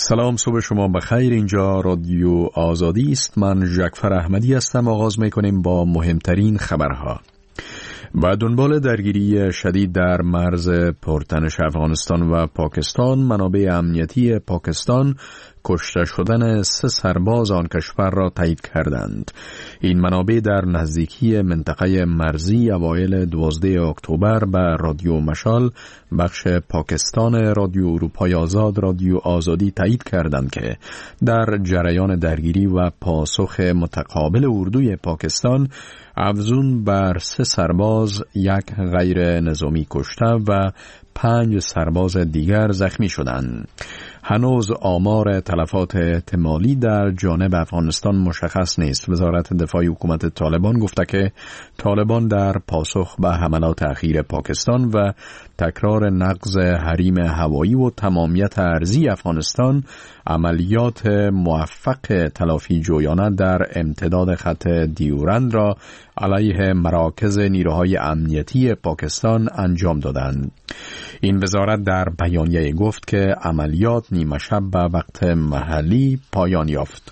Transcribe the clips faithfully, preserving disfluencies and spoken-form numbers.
سلام، صبح شما بخیر. اینجا رادیو آزادی است. من ژکفر احمدی هستم. آغاز میکنیم با مهمترین خبرها. با دنبال درگیری شدید در مرز پرتنش افغانستان و پاکستان، منابع امنیتی پاکستان کشته شدن سه سرباز آن کشور را تایید کردند. این منابع در نزدیکی منطقه مرزی اوایل دوازده اکتبر به رادیو مشال بخش پاکستان رادیو اروپای آزاد رادیو آزادی تایید کردند که در جریان درگیری و پاسخ متقابل اردوی پاکستان افزون بر سه سرباز یک غیر نظامی کشته و پنج سرباز دیگر زخمی شدند. هنوز آمار تلفات احتمالی در جانب افغانستان مشخص نیست. وزارت دفاع حکومت طالبان گفته که طالبان در پاسخ به حملات اخیر پاکستان و تکرار نقض حریم هوایی و تمامیت ارضی افغانستان عملیات موفق تلافی جویانه در امتداد خط دیورند را علیه مراکز نیروهای امنیتی پاکستان انجام دادند. این وزارت در بیانیه گفت که عملیات نیمه شب به وقت محلی پایان یافت.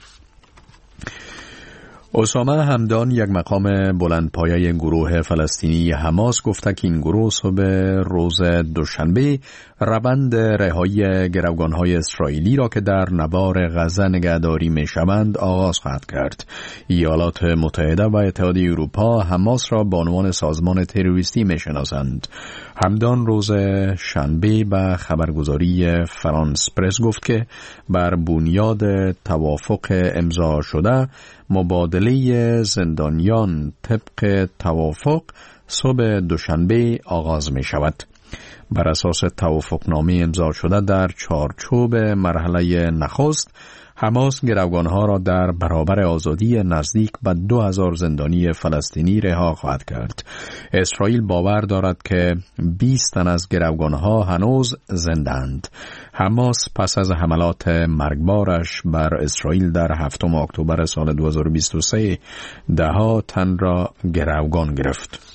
اسامه همدان، یک مقام بلندپایه گروه فلسطینی حماس، گفته که این گروه صبح روز دوشنبه روند رهایی گروگان‌های اسرائیلی را که در نوار غزه نگهداری می‌شوند آغاز خواهد کرد. ایالات متحده و اتحادیه اروپا حماس را به عنوان سازمان تروریستی می‌شناسند. همدان روز شنبه به خبرگزاری فرانس پرس گفت که بر بنیاد توافق امضا شده مبادله زندانیان طبق توافق صبح دوشنبه آغاز می شود. بر اساس توافقنامه امضا شده در چارچوب مرحله نخست، حماس گروگانها را در برابر آزادی نزدیک به دو هزار زندانی فلسطینی رها خواهد کرد. اسرائیل باور دارد که بیست تن از گروگانها هنوز زندند. حماس پس از حملات مرگبارش بر اسرائیل در هفتم اکتبر سال دو هزار و بیست و سه ده تن را گروگان گرفت.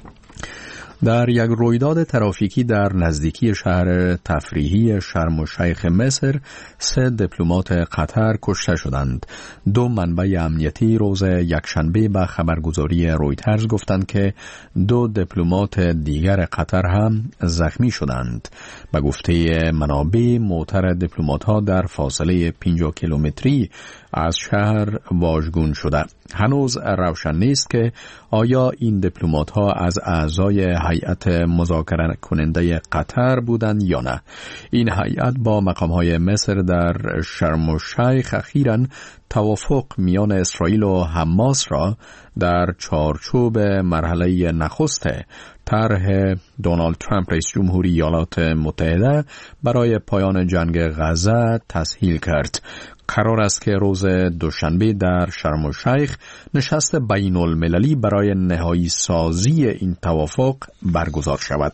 در یک رویداد ترافیکی در نزدیکی شهر تفریحی شرم الشیخ مصر، سه دیپلمات قطر کشته شدند. دو منبع امنیتی روز یکشنبه به خبرگزاری رویترز گفتند که دو دیپلمات دیگر قطر هم زخمی شدند. به گفته منابع، موتر دیپلمات‌ها در فاصله پنجاه کیلومتری از شهر واژگون شده. هنوز روشن نیست که آیا این دیپلمات‌ها از اعضای هیئت مذاکره کننده قطر بودند یا نه. این هیئت با مقام‌های مصر در شرم الشیخ اخیراً توافق میان اسرائیل و حماس را در چارچوب مرحله نخست طرح دونالد ترامپ رئیس جمهوری ایالات متحده برای پایان جنگ غزه تسهیل کرد. قرار است که روز دوشنبه در شرم الشیخ نشست بین المللی برای نهایی سازی این توافق برگزار شود.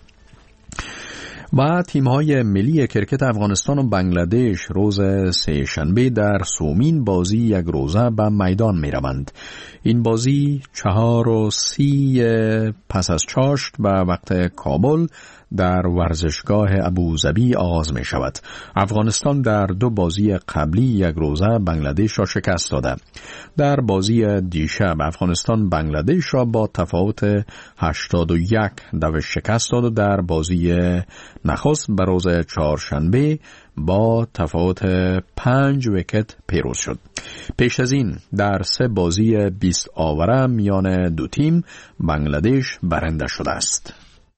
و تیم‌های ملی کرکت افغانستان و بنگلادش روز سه شنبه در سومین بازی یک روزه به میدان می‌روند. این بازی چهار و سی پس از چاشت به وقت کابل در ورزشگاه ابوظبی آغاز می شود. افغانستان در دو بازی قبلی یک روزه بنگلادش را شکست داده. در بازی دیشب افغانستان بنگلادش را با تفاوت هشتاد و یک دوش شکست داد و در بازی نخست به روز چهارشنبه با تفاوت پنج ویکت پیروز شد. پیش از این در سه بازی بیست آوره میان دو تیم بنگلادش برنده شده است.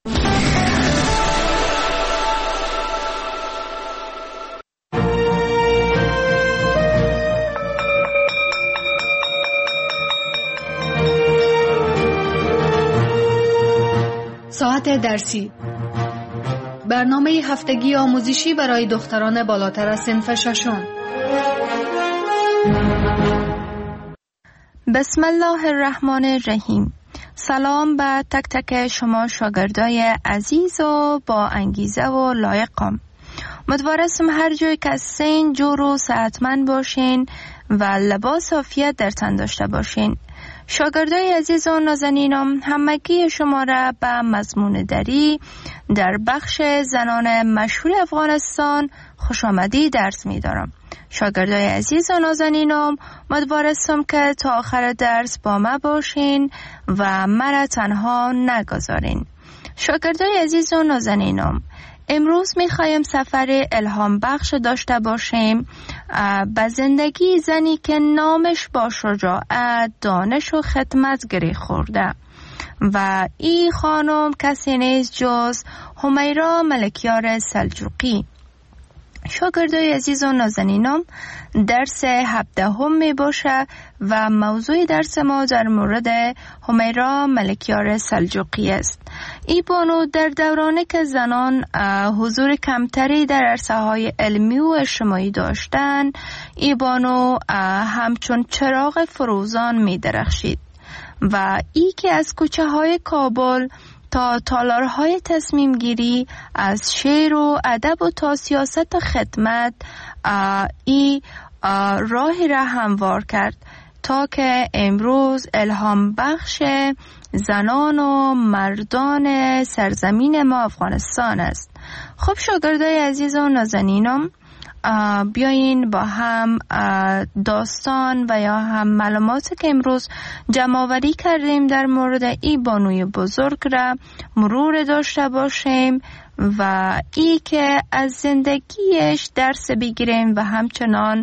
ساعت درسی، برنامه هفتگی آموزشی برای دختران بالاتر از صنف ششم. بسم الله الرحمن الرحیم. سلام به تک تک شما شاگردای عزیز و با انگیزه و لایقم. امیدوارم هر جای که هستین جور و صحتمند باشین و لباس عافیت در تن داشته باشین. شاگردای عزیز و نازنینم، همگی شما را به مضمون دری در بخش زنان مشهور افغانستان خوش آمدی درس می دارم. شاگردای عزیز و نازنینم، امیدوارم که تا آخر درس با ما باشین و مرا تنها نگذارین. شاگردای عزیز و نازنینم، امروز می خواهیم سفر الهام بخش داشته باشیم به زندگی زنی که نامش با شجاعت، دانش و خدمت گره خورده و این خانم کسی نیست جز همیرا ملکیار سلجوقی. شاگردای عزیز و نازنینم، درس هفدهم می باشه و موضوع درس ما در مورد همیرا ملکیار سلجوقی است. ای بانو در دورانی که زنان حضور کمتری در عرصه های علمی و اجتماعی داشتند، ای بانو همچون چراغ فروزان می درخشید و ای که از کوچه های کابل تا تالارهای تصمیم گیری، از شعر و ادب و تا سیاست و خدمت، ای راهی را هموار کرد تا که امروز الهام بخش زنان و مردان سرزمین ما افغانستان است. خب شاگردای عزیز و نازنینم، بیاین با هم داستان و یا هم معلوماتی که امروز جمع‌آوری کردیم در مورد این بانوی بزرگ را مرور داشته باشیم و ای که از زندگیش درس بگیریم و همچنان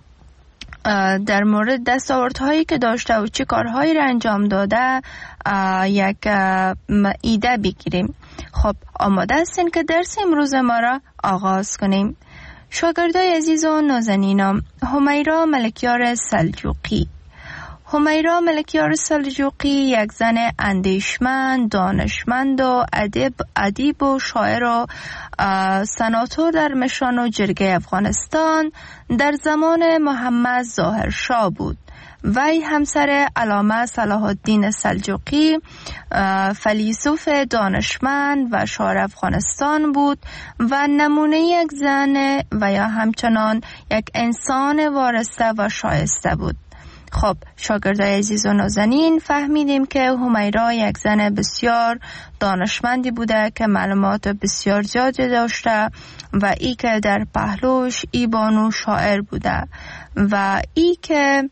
در مورد دستاوردهایی که داشته و چه کارهایی را انجام داده یک ایده بگیریم. خب آماده هستین که درس امروز ما را آغاز کنیم؟ شاگردای عزیز و نازنینم، همیرا ملکیار سلجوقی. همیرا ملکیار سلجوقی یک زن اندیشمند، دانشمند و ادیب ادیب و شاعر و سناتور در مشان و جرگه افغانستان در زمان محمد ظاهر شاه بود. وی همسر علامه صلاح الدین سلجوقی فیلسوف دانشمند و شاعر افغانستان بود و نمونه یک زن و یا همچنان یک انسان وارسته و شایسته بود. خب شاگردای عزیز و نازنین، فهمیدیم که همیرا یک زن بسیار دانشمندی بوده که معلومات بسیار زیادی داشته و ای که در پهلوش ای بانو شاعر بوده و ای که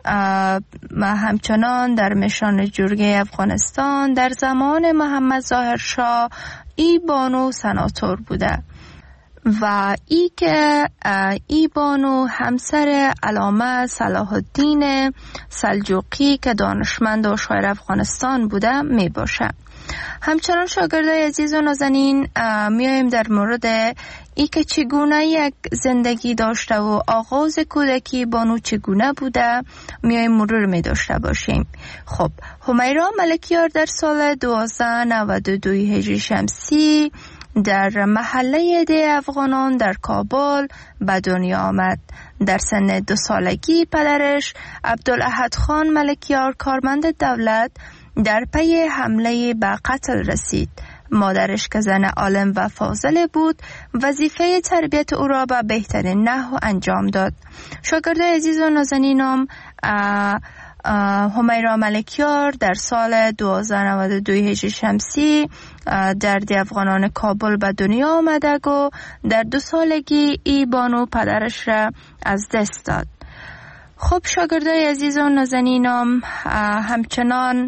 همچنان در مشان جرگه افغانستان در زمان محمد ظاهر شاه ای بانو سناتور بوده و ای که ای بانو همسر علامه صلاح الدین سلجوقی که دانشمند و شاعر افغانستان بوده می باشه. همچنان شاگردای عزیز و نازنین، میایم در مورد ای که چگونه یک زندگی داشته و آغاز کودکی بانو چگونه بوده میایم مرور می داشته باشیم. خب همیرا ملکیار در سال دوازده نود و دو هجری شمسی در محله ده افغانان در کابل به دنیا آمد. در سن دو سالگی پدرش عبدالاحد خان ملکیار کارمند دولت در پی حمله به قتل رسید. مادرش که زن عالم و فاضل بود وظیفه تربیت او را به بهترین نحو انجام داد. شاگردای عزیز و نازنینم، همیرا ملکیار در سال دوازده نود و دو هجری شمسی در ده افغانان کابل به دنیا آمده و در دو سالگی ای بانو پدرش را از دست داد. خب شاگردای عزیز و نازنینم، همچنان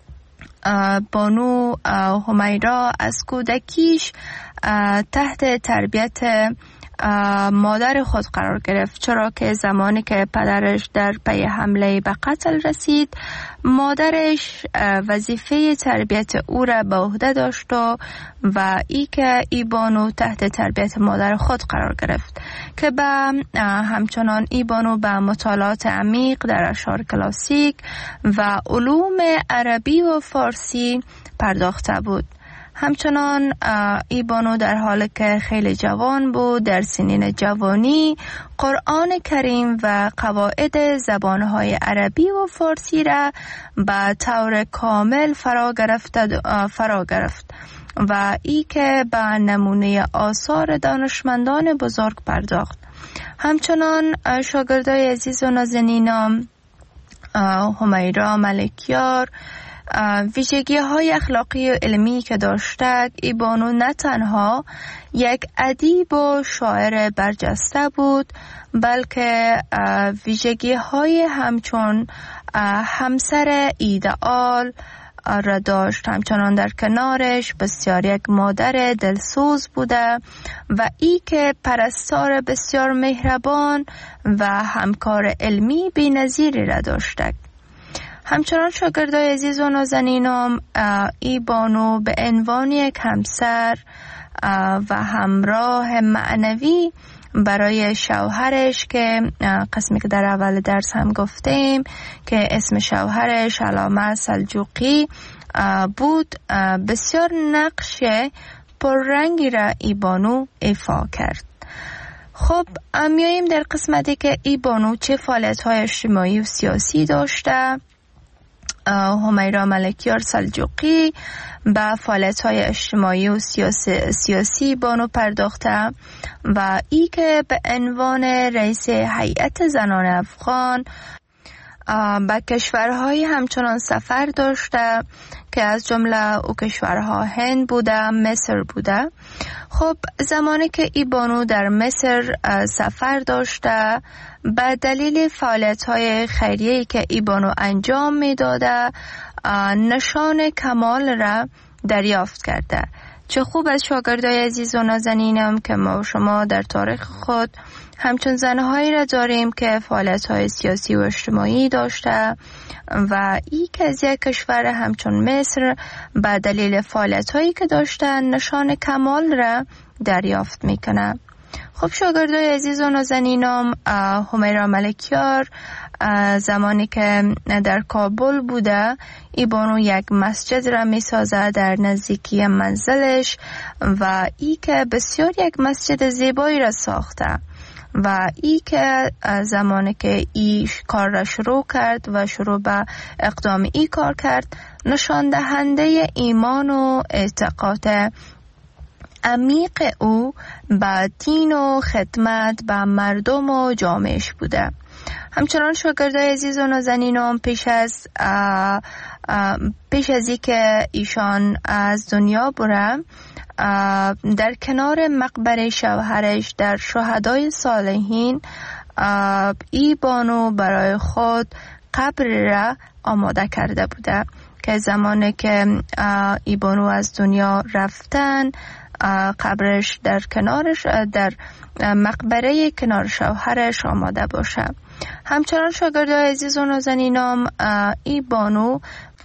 بانو همیرا از کودکیش تحت تربیت مادر خود قرار گرفت، چرا که زمانی که پدرش در پی حمله به قتل رسید مادرش وظیفه تربیت او را به عهده داشت و ای که ای بانو تحت تربیت مادر خود قرار گرفت که به همچنان ای بانو به مطالعات عمیق در اشعار کلاسیک و علوم عربی و فارسی پرداخته بود. همچنان ای بانو در حالی که خیلی جوان بود در سنین جوانی قرآن کریم و قواعد زبانهای عربی و فارسی را به طور کامل فرا گرفت فرا گرفت و ای که به نمونه آثار دانشمندان بزرگ پرداخت. همچنان شاگردای عزیز و نازنینم، همیرا ملکیار ویژگی های اخلاقی و علمی که داشته، ای بانو نه تنها یک ادیب و شاعر برجسته بود، بلکه ویژگی های همچون همسر ایدئال را داشت. همچنان در کنارش بسیار یک مادر دلسوز بوده و ای که پرستار بسیار مهربان و همکار علمی بی‌نظیری را داشته. همچنان شاگردای عزیز و نازنینم، ای بانو به عنوان یک همسر و همراه معنوی برای شوهرش که قسمی که در اول درس هم گفتیم که اسم شوهرش علامه سلجوقی بود، بسیار نقش پررنگی را ای بانو ایفا کرد. خب میاییم در قسمتی که ای بانو چه فعالیت‌های اجتماعی و سیاسی داشته. همیرا ملکیار سلجوقی به فعالیت‌های اجتماعی و سیاسی, سیاسی بانو پرداخته و ای که به عنوان رئیس هیئت زنان افغان به کشورهای همچنان سفر داشته که از جمله او کشورها هند بوده، مصر بوده. خب زمانی که ای بانو در مصر سفر داشته، به دلیل فعالیت‌های خیریه‌ای که ای بانو انجام می‌داده، نشان کمال را دریافت کرده. چه خوب از شاگردای عزیز و نازنینم که ما و شما در تاریخ خود همچون زنهایی را داریم که فعالیت‌های سیاسی و اجتماعی داشته و ای که از یک کشور همچون مصر به دلیل فعالیت‌هایی که داشتن نشان کمال را دریافت میکنه. خب شاگردای عزیز و نازنینم، همیرا ملکیار زمانی که در کابل بوده، ای بانو یک مسجد را می سازه در نزدیکی منزلش و ای که بسیار یک مسجد زیبایی را ساخته و ای که زمانی که ای کار را شروع کرد و شروع به اقدام ای کار کرد، نشان دهنده ایمان و اعتقاد عمیق او به دین و خدمت به مردم و جامعهش بوده. همچنان شاگردای عزیز و نازنینم پیش از اه اه پیش از اینکه ایشان از دنیا بره، در کنار مقبره شوهرش در شهدای صالحین ای بانو برای خود قبر را آماده کرده بوده که زمانی که ای بانو از دنیا رفتن، قبرش در کنارش در مقبره کنار شوهرش آماده باشه. همچنان شاگردای عزیز و نازنینم، ای بانو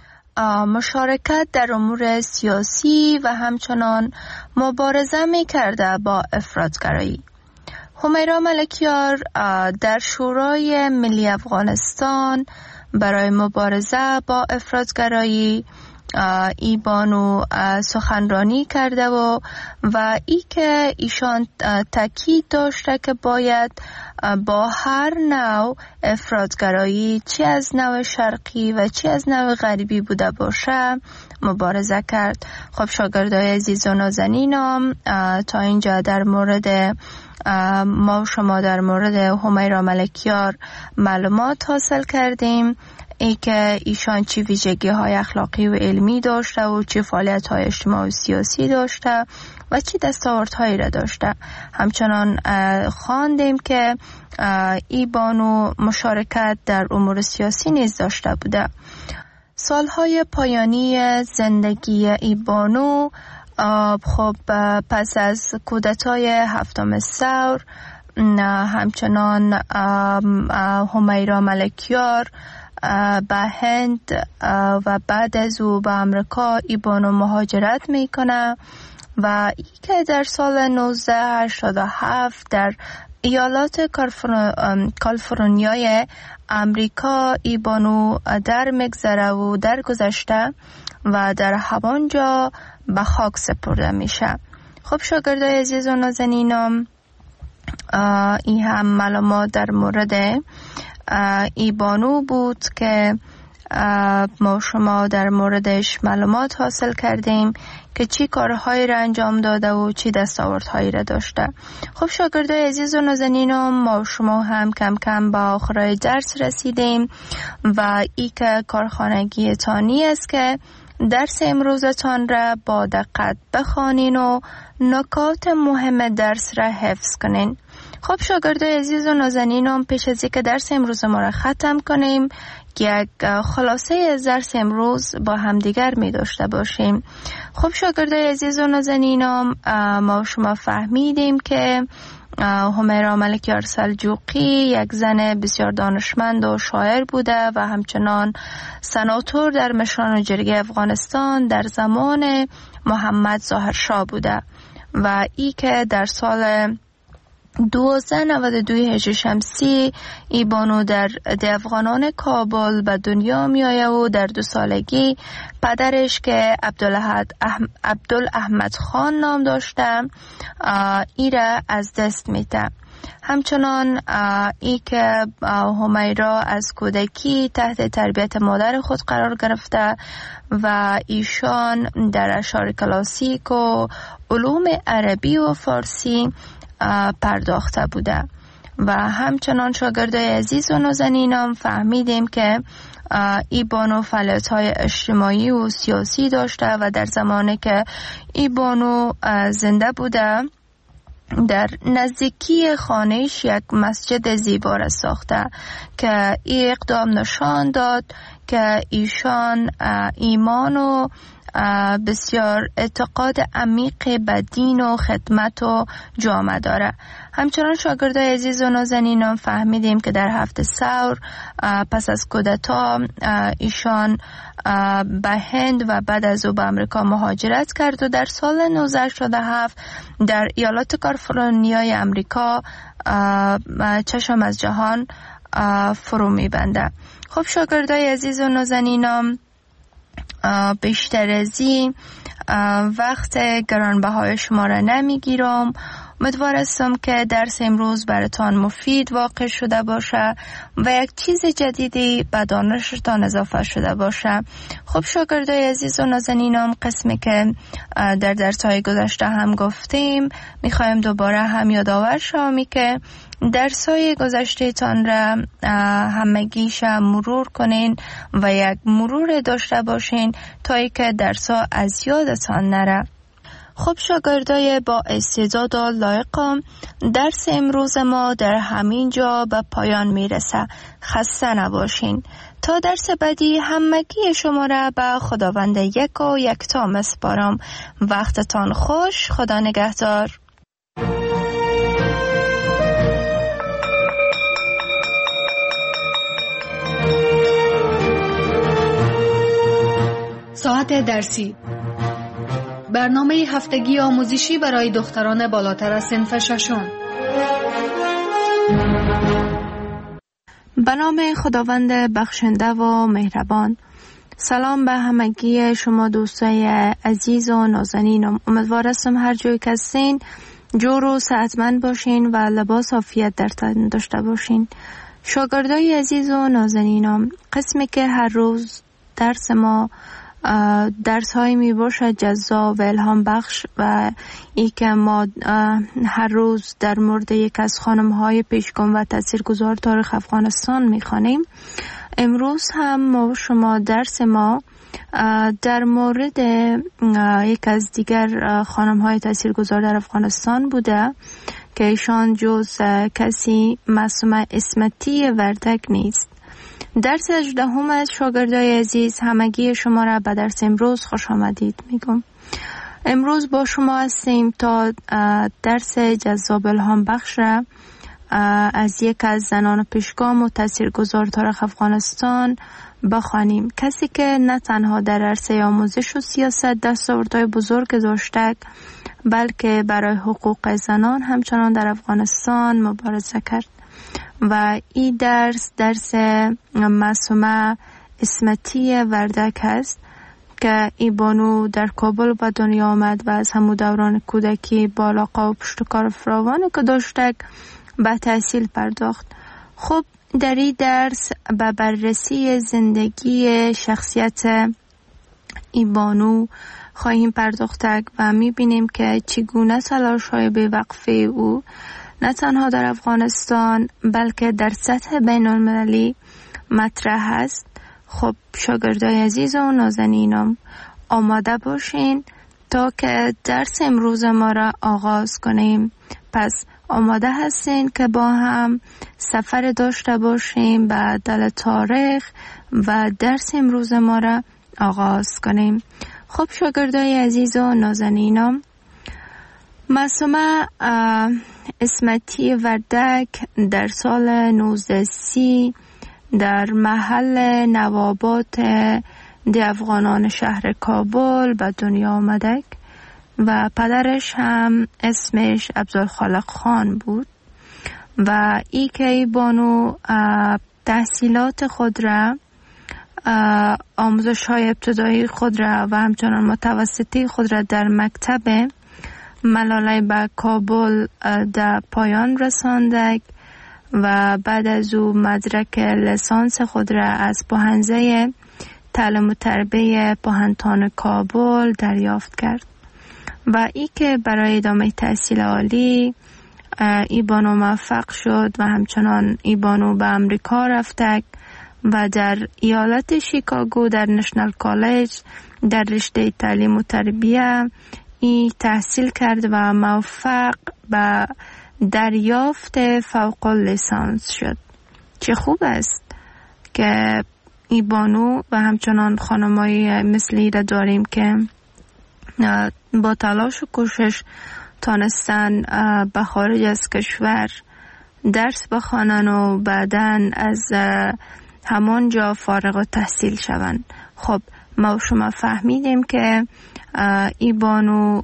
مشارکت در امور سیاسی و همچنان مبارزه می کرده با افراطگرایی. همیرا ملکیار در شورای ملی افغانستان برای مبارزه با افراطگرایی ای بانو سخنرانی کرده و و ای که ایشان تاکید داشته که باید با هر نوع افراطگرایی، چه از نوع شرقی و چه از نوع غربی بوده باشه، مبارزه کرد. خب شاگردای عزیز و نازنینم، تا اینجا در مورد ما و شما در مورد همیرا ملکیار معلومات حاصل کردیم، ای که ایشان چی ویژگی های اخلاقی و علمی داشته و چی فعالیت های اجتماعی و سیاسی داشته و چی دستاوردهایی را داشته. همچنان خواندیم که ای بانو مشارکت در امور سیاسی نیز داشته بوده. سالهای پایانی زندگی ای بانو، خب پس از کودتای هفتم ثور، همچنان همیرا ملکیار به هند و بعد از او به امریکا ای بانو مهاجرت میکنه و ای که در سال نوزده هشتاد و هفت در ایالات کالیفرنیای امریکا ای بانو در مگذره و در گذشته و در همانجا به خاک سپرده میشه. خب شاگردای عزیز و نازنینم، این هم معلومات در مورد ای بانو بود که ما شما در موردش معلومات حاصل کردیم که چی کارهایی را انجام داده و چی دستاوردهایی را داشته. خب شاگردای عزیز و نازنینم، ما شما هم کم کم با آخرای درس رسیدیم و ای که کارخانگی تانی است که درس امروزتان را با دقت بخوانین و نکات مهم درس را حفظ کنین. خب شاگردای عزیز و نازنینم، پیش از اینکه درس امروز ما را ختم کنیم یک خلاصه از درس امروز با همدیگر می داشته باشیم. خب شاگردای عزیز و نازنینم، ما شما فهمیدیم که همیرا ملکیار سلجوقی یک زن بسیار دانشمند و شاعر بوده و همچنان سناتور در مشران جرگه افغانستان در زمان محمد ظاهرشاه بوده و ای که در سال دوازده نود و دو هجری شمسی ای بانو در افغانان کابل به دنیا می آید و در دو سالگی پدرش که عبدالاحمد خان نام داشته ای را از دست میده. همچنان ای که همیرا از کودکی تحت تربیت مادر خود قرار گرفته و ایشان در اشعار کلاسیک و علوم عربی و فارسی پرداخته بوده و همچنان شاگردای عزیز و نازنینم فهمیدیم که ای بانو فعالیت‌های اجتماعی و سیاسی داشته و در زمانی که ای بانو زنده بوده در نزدیکی خانهش یک مسجد زیبا را ساخته که ای اقدام نشان داد که ایشان ایمان و بسیار اعتقاد عمیق به دین و خدمت و جامعه داره. همچنان شاگردای عزیز و نازنینم فهمیدیم که در هفته ثور پس از کودتا ایشان به هند و بعد از او به امریکا مهاجرت کرد و در سال نوزده هشتاد و هفت در ایالات کالیفرنیای امریکا چشم از جهان فرو میبنده. خب شاگردای عزیز و نازنینم، بیشتر از این وقت گرانبهای شما را نمیگیرم. امیدوار هستم که درس امروز براتان مفید واقع شده باشه و یک چیز جدیدی به دانشتان اضافه شده باشه. خب شاگردای عزیز و نازنینم، قسمی که در درس‌های گذشته هم گفتیم میخوایم دوباره هم یادآور شوم که درس‌های گذشته تان را همگیش مرور کنین و یک مرور داشته باشین تا اینکه درس‌ها از یادتان نره. خب شاگردای با استعداد و لایق، درس امروز ما در همین جا به پایان میرسه. خسته نباشین. تا درس بعدی همگی شما را به خداوند یک و یکتا میسپارم. وقتتان خوش. خدا نگهدار. ساعت درسی، برنامه هفتگی آموزشی برای دختران بالاتر از صنف ششم. به نام خداوند بخشنده و مهربان. سلام به همگی شما دوستای عزیز و نازنینم. امیدوار هستم هر جایی که هستین جور و صحتمند باشین و لباس عافیت در تن داشته باشین. شاگردای عزیز و نازنینم، قسمی که هر روز درس ما درس های می باشد جذاب و الهام بخش و ای که ما هر روز در مورد یک از خانم های پیشگام و تاثیرگذار تاریخ افغانستان می خوانیم. امروز هم ما شما درس ما در مورد یک از دیگر خانم های تاثیرگذار در افغانستان بوده که ایشان جز کسی معصومه اسمتی وردک نیست. درس هجدهم از شاگردای عزیز، همگی شما را به درس امروز خوش آمدید میگم. امروز با شما هستیم تا درس جذاب الهام بخش را از یک از زنان پیشگام و تاثیرگذار تاریخ افغانستان بخوانیم. کسی که نه تنها در عرصه آموزش و سیاست دستاوردهای بزرگ داشته، بلکه برای حقوق زنان همچنان در افغانستان مبارزه کرد و این درس درس معصومه اسمتی وردک است که این بانو در کابل به دنیا آمد و از همون دوران کودکی با علاقه و پشتکار فراوانی که داشته به تحصیل پرداخت. خب در این درس به بررسی زندگی شخصیت ای بانو خواهیم پرداخت و میبینیم که چگونه تلاش‌های بی‌وقفه او نه تنها در افغانستان بلکه در سطح بین المللی مطرح است. خب شاگردای عزیز و نازنینم، آماده باشین تا که درس امروز ما را آغاز کنیم. پس آماده هستین که با هم سفر داشته باشیم به دل تاریخ و درس امروز ما را آغاز کنیم. خب شاگردای عزیز و نازنینم، معصومه اسمتی وردک در سال نوزده سی در محل نوابات دی افغانان شهر کابل به دنیا آمدک و پدرش هم اسمش عبدالخالق خان بود و ای که ای بانو تحصیلات خود را، آموزش های ابتدایی خود را و همچنان متوسطی خود را در مکتب ملاله به کابل در پایان رساندک و بعد از او مدرک لیسانس خود را از پوهنځی تعلیم و تربیت پوهنتون کابل دریافت کرد و ای که برای ادامه تحصیل عالی ای بانو موفق شد و همچنان ای بانو به امریکا رفتک و در ایالت شیکاگو در نشنال کالج در رشته تعلیم و تربیت ای تحصیل کرد و موفق به دریافت فوق لیسانس شد. چه خوب است که ای بانو و همچنان خانمایی مثلی را داریم که با تلاش و کوشش تانستن به خارج از کشور درس بخوانن و بعداً از همانجا فارغ التحصیل شوند. خب ما شما فهمیدیم که ای بانو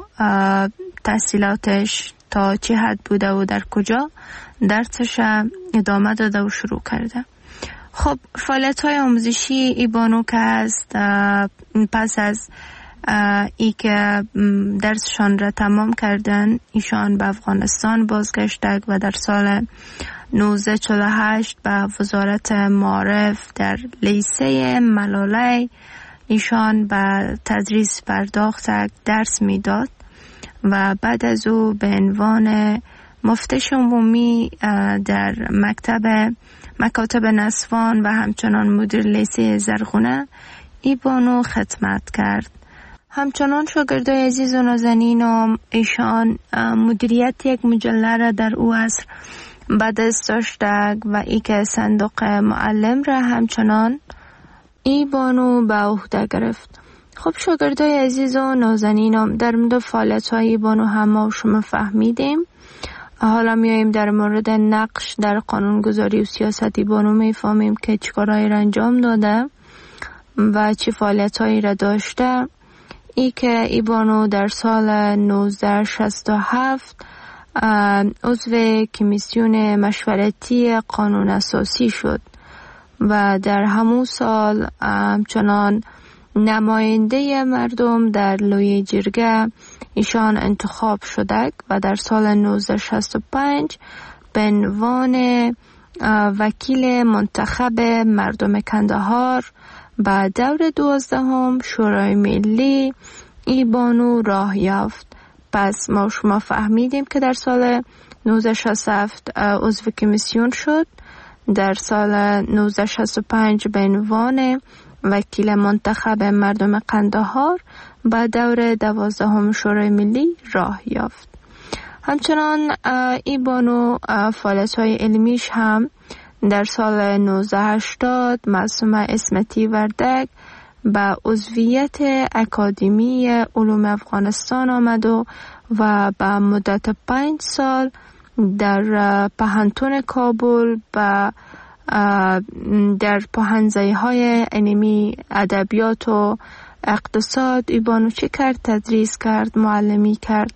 تحصیلاتش تا چه حد بوده و در کجا درسش ادامه داده و شروع کرده. خب فعالیت های آموزشی ای بانو که هست، پس از ای که درسشان را تمام کردن ایشان به افغانستان بازگشتند و در سال نوزده چهل و هشت به وزارت معارف در لیسه ملاله ایشان به تدریس پرداختند، درس میداد و بعد از او به عنوان مفتش عمومی در مکتب مکاتب نسوان و همچنان مدیر لیسه زرغونه ای بانو خدمت کرد. همچنان شاگردای عزیز و نازنینم، ایشان مدیریت یک مجله را در او عصر به دست داشتند و ای که صندوق معلم را همچنان ای بانو به عهده گرفت. خب شاگردای عزیز و نازنینم، در مورد فعالیت‌های ای بانو هم ما شما فهمیدیم. حالا میاییم در مورد نقش در قانونگذاری و سیاست ای بانو میفهمیم که چیکارهایی را انجام داده و چه فعالیت‌هایی را داشته. ای که ای بانو در سال نوزده شصت و هفت عضو کمیسیون مشورتی قانون اساسی شد و در همون سال همچنان نماینده مردم در لوی جرگه ایشان انتخاب شده و در سال نوزده شصت و پنج به عنوان وکیل منتخب مردم کندهار به دور دوازدهم شورای ملی ای بانو راه یافت. پس ما شما فهمیدیم که در سال نوزده شصت و هفت عضو کمیسیون شد، در سال نوزده شصت و پنج به عنوان وکیل منتخب مردم قندهار به دور دوازدهم شورای ملی راه یافت. همچنان ای بانو فعالیت‌های علمیش هم در سال نوزده هشتاد معصومه اسمتی وردک به عضویت اکادمی علوم افغانستان آمد و و به مدت پنج سال در پوهنتون کابل و در پوهنځی های علمی ادبیات و اقتصاد ای بانو چه کرد؟ تدریس کرد، معلمی کرد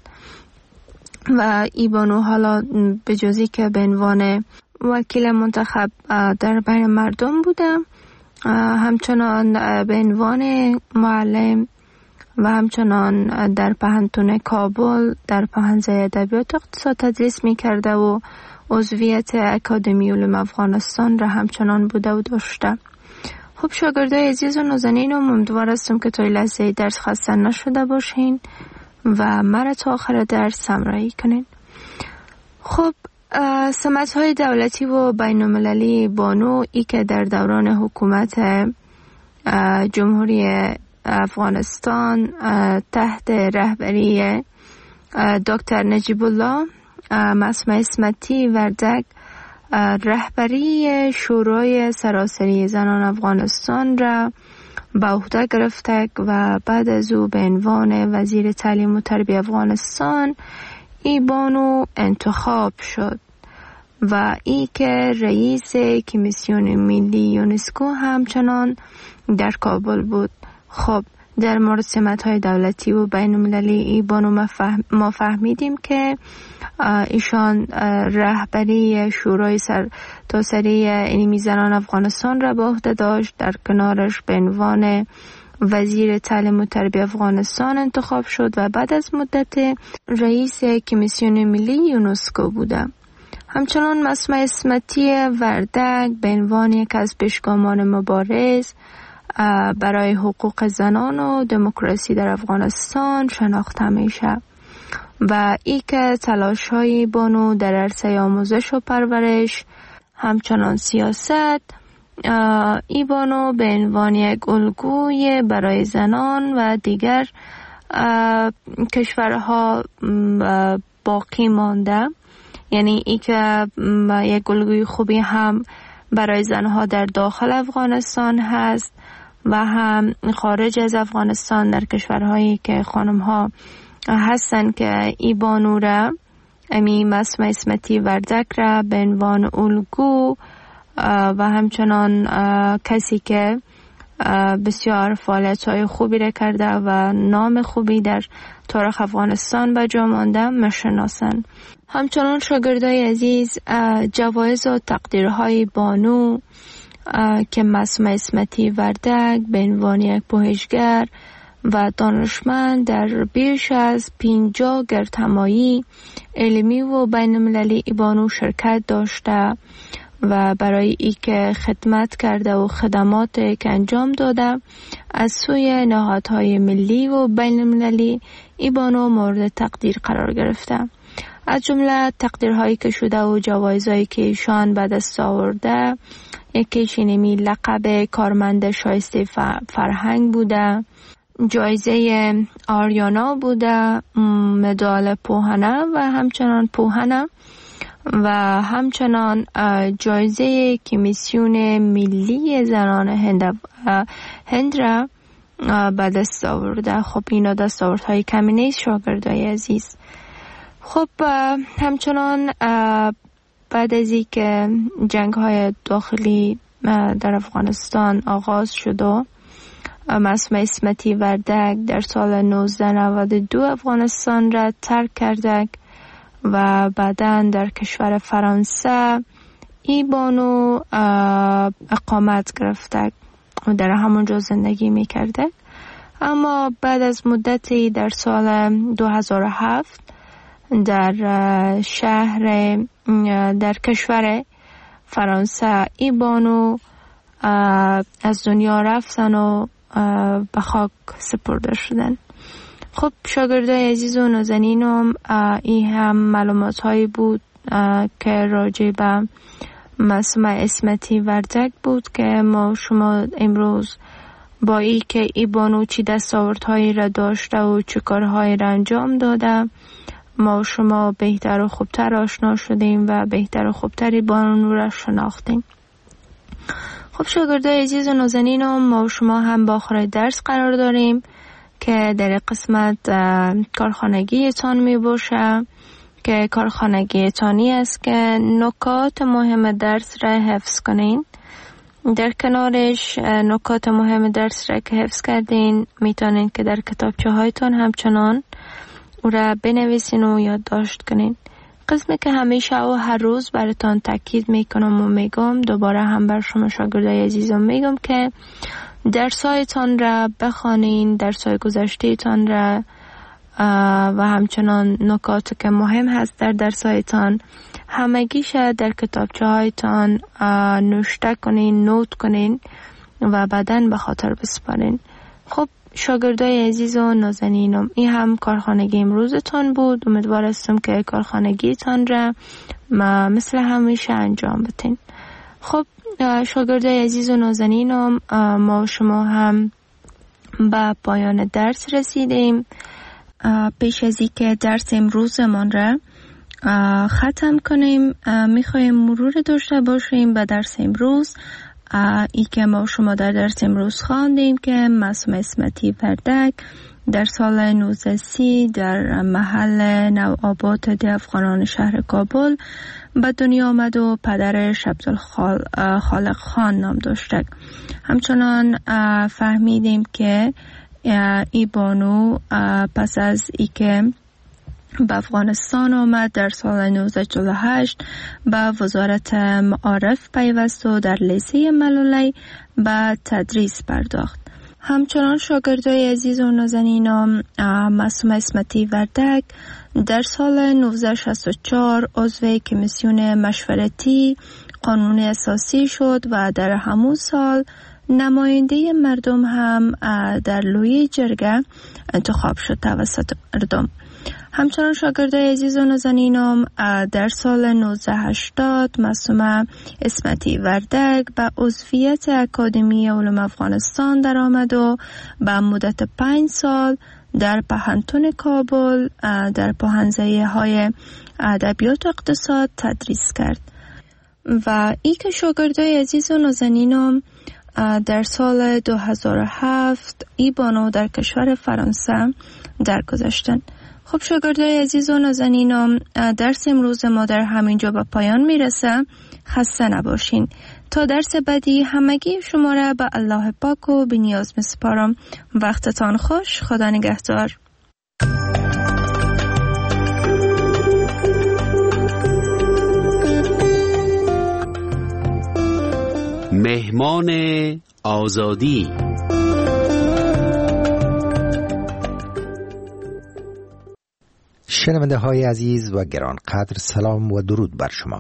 و ای بانو حالا به جزی که به عنوان وکیل منتخب در بین مردم بودم، همچنان به عنوان معلم و همچنان در پوهنتون کابل در پوهنځی ادبیات اقتصاد تدریس می کرده و عضویت اکادمی علوم افغانستان را همچنان بوده و داشته. خب شاگردای عزیز و نازنینم، امیدوار هستم که تا این لحظه درس خسته نشده باشین و مرا تا آخر درس همراهی کنین. خب سمت‌های دولتی و بین‌المللی بانو ای که در دوران حکومت جمهوری افغانستان تحت رهبری دکتر نجیب الله معصومه اسمتی وردک رهبری شورای سراسری زنان افغانستان را به عهده گرفته و بعد از او به عنوان وزیر تعلیم و تربیت افغانستان ای بانو انتخاب شد و ای که رئیس کمیسیون ملی یونسکو همچنان در کابل بود. خب در مورد سمت‌های دولتی و بین‌المللی ای بانو ما فهمیدیم که ایشان رهبری شورای سر تاسری علمی زنان افغانستان را به عهده داشت. در کنارش به عنوان وزیر تعلیم و تربیت افغانستان انتخاب شد و بعد از مدت رئیس کمیسیون ملی یونسکو بوده. همچنان معصومه اسمتی وردک به عنوان یک از پیشگامان مبارز برای حقوق زنان و دموکراسی در افغانستان شناخته میشه و ای که تلاش‌های بانو در عرصه آموزش و پرورش همچنان سیاست ای بانو به عنوان یک الگوی برای زنان و دیگر کشورها باقی مانده. یعنی ای که یک الگوی خوبی هم برای زنها در داخل افغانستان هست و هم خارج از افغانستان در کشورهایی که خانم‌ها هستن که ای بانو را امی معصومه اسمتی وردک را به عنوان الگو و همچنان کسی که بسیار فعالیت‌های خوبی را کرده و نام خوبی در تاریخ افغانستان به جا مانده میشناسن. همچنان شاگردای عزیز جوایز و تقدیرهای بانو که معصومه اسمتی وردک به عنوان یک پژوهشگر و دانشمند در بیش از پنجاه گردهمایی علمی و بین‌المللی ای بانو شرکت داشته و برای ای که خدمت کرده و خدمات که انجام داده از سوی نهادهای ملی و بین‌المللی ای بانو مورد تقدیر قرار گرفته. از جمله تقدیرهایی که شده و جوایزهایی که ایشان به دست آورده، یکیش اینمی لقب کارمند شایسته فرهنگ بوده، جایزه آریانا بوده، مدال پوهنه و همچنان پوهنه و همچنان جایزه کمیسیون ملی زنان هند هند را به دست آورده. خب اینا دستاوردهای کمی نیست شاگردای عزیز. خب همچنان بعد از این که جنگ های داخلی در افغانستان آغاز شد و معصومه اسمتی وردک در سال نوزده نود و دو افغانستان را ترک کرده و بعداً در کشور فرانسه ای بانو اقامت گرفته و در همونجا زندگی می کرده. اما بعد از مدتی در سال دو هزار و هفت در شهر در کشور فرانسه ای بانو از دنیا رفتن و به خاک سپرده شدن. خب شاگردای عزیز و نازنینم، این هم معلومات هایی بود که راجع به معصومه اسمتی وردک بود که ما شما امروز با ای که ای بانو چی دستاوردهایی را داشته و چه کارهایی را انجام داده ما شما بهتر و خوبتر آشنا شدیم و بهتر و خوبتری بانو را شناختیم. خب شاگردای عزیز و نازنینم، ما شما هم با آخر درس قرار داریم که در قسمت کارخانگی تان می باشه که کارخانگی تانی است که نکات مهم درس را حفظ کنین. در کنارش نکات مهم درس را که حفظ کردین میتونین که در کتابچه هایتان همچنان او را بنویسین و یادداشت کنین. قسمی که همیشه و هر روز براتان تاکید میکنم و میگم، دوباره هم بر شما شاگردای عزیزم میگم که درسایتان را بخوانین، درسای گذشته تان را و همچنان نکاتی که مهم هست در درسایتان همگیش در کتابچه هایتان نوشته کنین، نوت کنین و بعداً به خاطر بسپارین. خب شاگردای عزیز و نازنینم، این هم کارخانگی امروزتان بود. امیدوار هستم که کارخانگیتان را مثل همیشه انجام بدین. خب شاگردای عزیز و نازنینم، ما شما هم به پایان درس رسیدیم. پیش از این که درس امروزمان را ختم کنیم، میخوایم مرور داشته باشیم به درس امروز. ای که ما شما در درس امروز خواندیم که معصوم اسمتی وردک در سال نوزده صد و سی در محل نوآباد ده افغانان شهر کابل به دنیا آمد و پدرش عبدالخالق خان نام داشته. همچنان فهمیدیم که ای بانو پس از ای که به افغانستان آمد در سال نوزده صد و چهل و هشت به وزارت معارف پیوست و در لیسه ملولی به تدریس پرداخت. همچنان شاگردای عزیز و نازنینم، معصوم اسمتی وردک در سال نوزده صد و شصت و چهار عضو کمیسیون مشورتی قانون اساسی شد و در همون سال نماینده مردم هم در لوی جرگه انتخاب شد توسط مردم. همچنان شاگردای عزیز و نازنینم در سال نوزده صد و هشتاد معصوم اسمتی وردک به عضویت اکادمی علوم افغانستان در آمد و به مدت پنج سال در پهنتون کابل در پوهنځی های ادبیات و اقتصاد تدریس کرد. و ای که شاگردای عزیز و نازنینم در سال دو هزار و هفت ای بانو در کشور فرانسه درگذشتند. خب شاگردای عزیز و نازنینم، درس امروز ما در همینجا به پایان میرسه. خسته نباشین. تا درس بعدی همگی شما را به الله پاک و بی نیاز میسپارم. وقتتان خوش. خدا نگهدار. مهمان آزادی. شنونده های عزیز و گرانقدر، سلام و درود بر شما.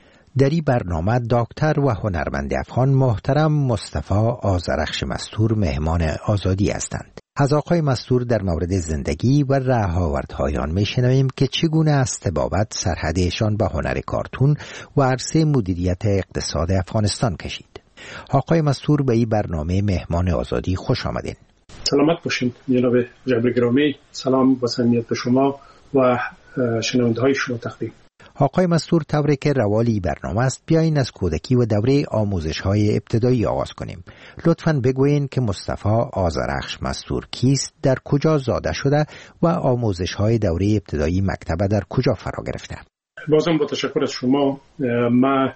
در این برنامه دکتر و هنرمند افغان محترم مصطفی آذرخش مستور مهمان آزادی هستند. از آقای مستور در مورد زندگی و رهاوردهای آن میشنویم که چگونه از طبابت سرحدشان به هنر کارتون و عرصه مدیریت اقتصاد افغانستان کشید. آقای مستور به این برنامه مهمان آزادی خوش آمدین. سلامت باشید جناب جبر گرامی. سلام و صمیمیت به شما و شنونده های شما تقدیم. آقای مستور، طوری که روالی برنامه است، بیاین از کودکی و دوره آموزش های ابتدایی آغاز کنیم. لطفاً بگوین که مصطفی آذرخش مستور کیست، در کجا زاده شده و آموزش های دوره ابتدایی مکتب در کجا فرا گرفته؟ بازم با تشکر از شما. ما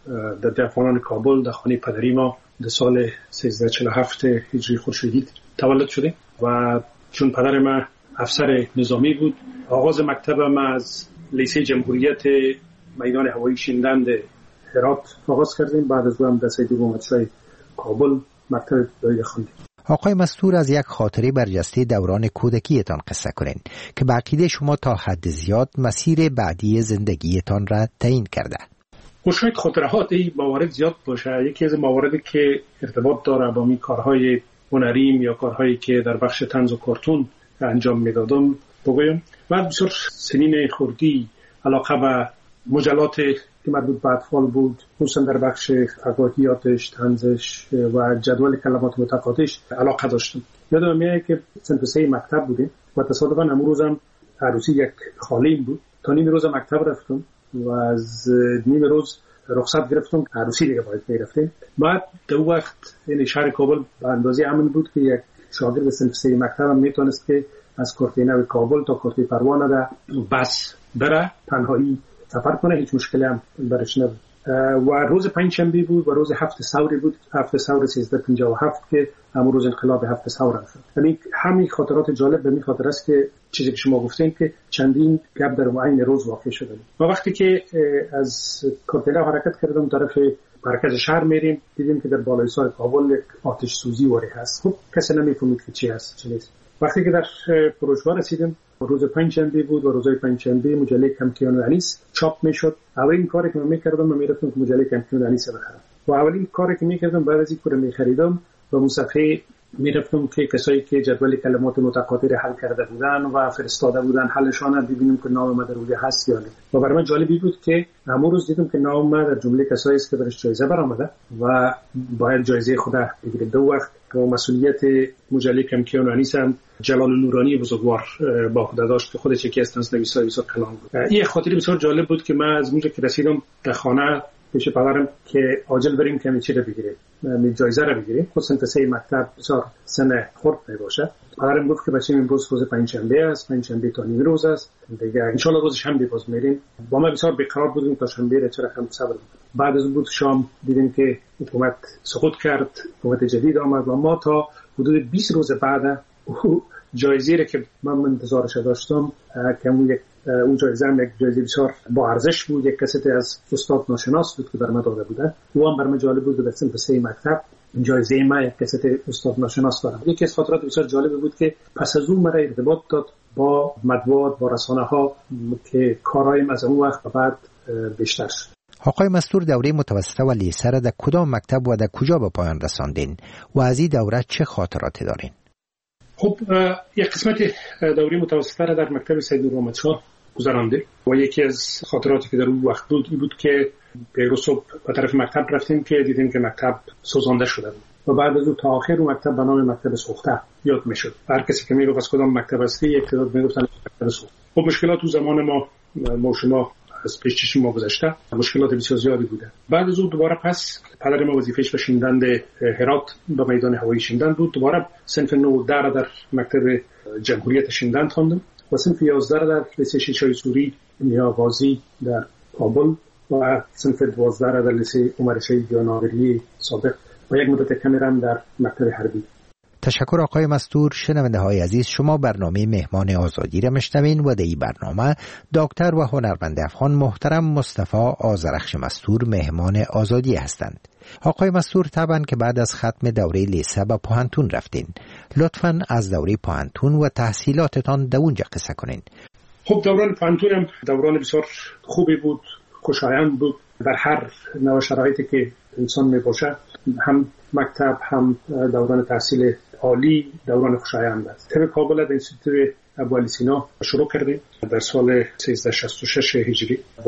در افغانان کابل در خانه پدری ما در سال سیزده چهل و هفت هجری خورشیدی تولد شده و چون پدر ما افسر نظامی بود، آغاز مکتب ما از لیسه جمهوریت میدان هوایی شیندند هرات آغاز کردیم. بعد از اون در سید دومتشای کابل مکتب ابتدایی خواندیم. آقای مستور، از یک خاطره برجسته دوران کودکیتان قصه کنین که به عقیده شما تا حد زیاد مسیر بعدی زندگیتان را تعیین کرده. شاید خاطرات این موارد زیاد باشه. یکی از مواردی که ارتباط داره با می کارهای هنریم یا کارهایی که در بخش طنز و کارتون انجام میدادم بگویم. من بسیار سنین خردی علاقه به مجلات که مربوط به اطفال بود، خصوصا در بخش آگاهیاتش، طنزش و جدول کلمات متقاطعش علاقه داشتم. یادم میاد که صنف سه مکتب بودیم و تصادفاً امروزم عروسی یک خالیم بود. تا نیم روز مکتب رفتم و از نیم روز رخصت گرفتم. عروسی دیگه باید میرفتیم. بعد در وقت این شهر کابل به اندازه امن بود که یک شاگرد صنف سه مکتب هم میتونست که از کورتینه کابل تا کورتی پروانه ده بس بره، تنهایی سفر کنه، هیچ مشکلی هم برش نبود. و روز پنجشنبه بود و روز هفت ثوری بود، هفت ثور سیزده پنجاه و هفت که همون روز انقلاب هفت ثور هم شد. یعنی همین خاطرات جالب به می خاطر است که چیزی که شما گفتین که چندین گپ در معین روز واقع شده. و وقتی که از کورتینه حرکت کردم طرف مرکز شهر میریم، دیدیم که در بالای سر کابل یک آتش سوزی واری هست. خب کسی نمیفهمید که چی هست چی نیست. وقتی که در فروشگاه رسیدیم روز پنجشنبه بود و روزهای پنجشنبه مجله کمکیان و انیس چاپ میشد. اولین کاری که من میکردم من میرفتم که مجله کمکیان و انیس بخرم و اولین کاری که میکردم بعد از اینکه رو میخریدم و اون صفحه میرفتم که کسایی که جدول کلمات متقاطع حل کرده بودن و فرستاده بودن حلشان ببینیم که نام ما در روی هست یا نه. و برای من جالبی بود که همون روز دیدم که نام ما در جمله کسایی است که برش جایزه برآمده و باید جایزه خود بگیریم. دو وقت که مسئولیت مجله کمکیان و انیس هم جلال نورانی بزرگوار با خود داشت که خودش یکی از نویسای بسیار کلان بود. این خاطره بسیار جالب بود که من از اونجا که رسیدم به خانه پیش پدرم که عاجل بریم که چی رو بگیریم، می جایزه رو بگیریم. خود سنت سه مکتب بسیار سن خرد میباشه. پدرم گفت که بچه‌م امروز روز پنجشنبه است، پنجشنبه تا نیم روز است دیگه، ان شاء الله روز شنبه باز میریم. با ما بسیار بیقرار بودیم تا شنبه را چرا هم صبر. بعد از بود شام دیدیم که حکومت سقوط کرد، حکومت جدید آمد و ما تا حدود بیست روز بعد جایزه را که من انتظارش داشتم که اون یک اون جایزه هم یک جایزه بسیار با ارزش بود، یک کست از استاد ناشناس بود که بر من داده بوده. او هم بر من جالب بود. در صنف سه مکتب جایزه ما یک کست استاد ناشناس دارم. یکی از خاطرات بسیار جالب بود که پس از اون مرا ارتباط داد با مطبوعات، با رسانه ها که کارایم از اون وقت بعد بیشتر شد. آقای مستور دوره متوسطه و لیسه را در کدام مکتب و در کجا به پایان رساندین و از این دوره چه خاطراتی دارین؟ خب یک قسمت دوره متوسطه را در مکتب سید نورآمدشاه گذرانده و یکی از خاطراتی که در اون وقت بود این بود که پیرو صبح به طرف مکتب رفتیم که دیدیم که مکتب سوزانده شده بود و بعد از اون تا آخر اون مکتب به نام مکتب سوخته یاد میشد. هر کسی که میگفت از کدام مکتب هستی یک تعداد میگفتن مکتب سوخته. خب مشکلات تو زمان ما ما شما از پیش چشم ما گذشته، مشکلات بسیار زیادی بوده. بعد از اون دوباره پس پدر ما وظیفه‌اش به شیندند هرات به میدان هوایی شیندند بود. دوباره صنف نه در در مکتب جمهوریت شیندند خواندم و صنف یازده در لیسه شیشای سوری نیاوازی در کابل و صنف دوازده در لیسه عمر شهید یا ناظری سابق و یک مدت کمی هم در مکتب حربی. تشکر آقای مستور. شنونده های عزیز، شما برنامه مهمان آزادی را میشنوین و در این برنامه دکتر و هنرمند افغان محترم مصطفی آذرخش مستور مهمان آزادی هستند. آقای مستور طبعا که بعد از ختم دوره لیسه به پوهنتون رفتین، لطفاً از دوره پوهنتون و تحصیلاتتان در اونجا قصه کنین. خب دوران پوهنتونم دوران بسیار خوبی بود، خوشایند بود. در هر نوع شرایطی که انسان می باشه، هم مکتب هم دوران تحصیل عالی دوران خوشایند است. طب کابل در انستیتوی ابوعلی سینا شروع کردیم در سال سیزده شصت و شش هجری و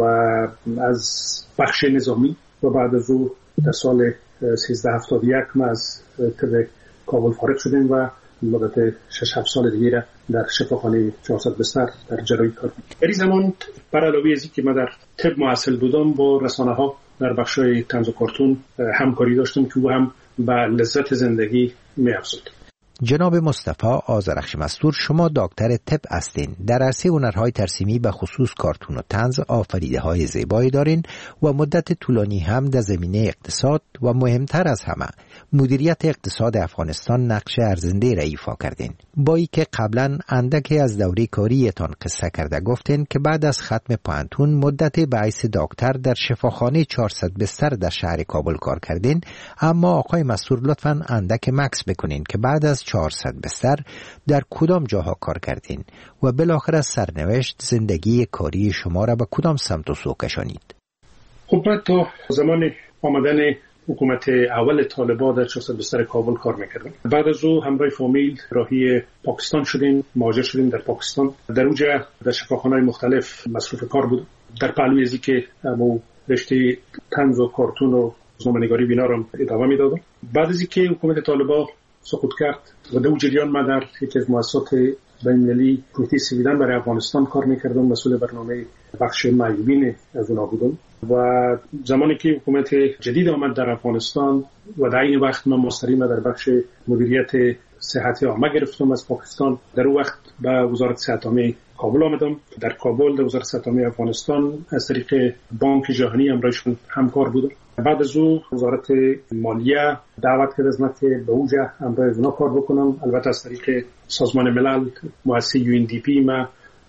از بخش نظامی و بعد از او در سال سیزده هفتاد و یک ما از طب کابل فارغ شدیم و مدت شش هفت سال دیگه در شفاخانه چهارصد بستر در جراحی کار کردیم. در این زمان بر علاوه از اینکه من در طب محصل بودم با رسانه ها در بخشای طنز و کارتون همکاری داشتم که او هم به لذت زندگی می‌افزود. جناب مصطفی آذرخش مستور، شما دکتر طب هستین. در عرصه هنرهای ترسیمی به خصوص کارتون و طنز آفریده‌های زیبایی دارین و مدت طولانی هم در زمینه اقتصاد و مهمتر از همه مدیریت اقتصاد افغانستان نقش ارزنده را ایفا کردین. با اینکه قبلا اندکی از دوره کاریتان قصه کرده گفتین که بعد از ختم پوهنتون مدت به حیث دکتر در شفاخانه چهارصد بستر در شهر کابل کار کردین، اما آقای مستور لطفاً اندک مکس بکنین که بعد از چهارصد بستر در کدام جاها کار کردین و بالاخره سرنوشت زندگی کاری شما را به کدام سمت و سو کشانید؟ خب بعد تا زمان آمدن حکومت اول طالبان در چهارصد بستر کابل کار میکردم. بعد از او همراه فامیل راهی پاکستان شدیم، مهاجر شدیم در پاکستان. در اونجا در شفاخانه‌های مختلف مصروف کار بودم. در پهلوی ازی که همون رشته طنز و کارتون و روزنامه‌نگاری بینا رو ادامه میدادم. بعد از اینکه حکومت طالبان سقوط کرد و در اون جریان من در یکی از مؤسسات بین‌المللی پروتئین سویدن برای افغانستان کار میکردم، مسئول برنامه بخش معیوبین از اونها بودم و زمانی که حکومت جدید آمد در افغانستان و در این وقت من مستقیم در بخش مدیریت صحت عامه گرفتم از پاکستان. در اون وقت به وزارت صحت عامه کابل آمدم. در کابل در وزارت صحت عامه افغانستان از طریق بانک جهانی همراهشون همکار بودم. بعد از او وزارت مالیه دعوت کرد از من که به اونجا همراه اونا کار بکنم. البته از طریق سازمان ملل مؤسسه یو ان دی پی ما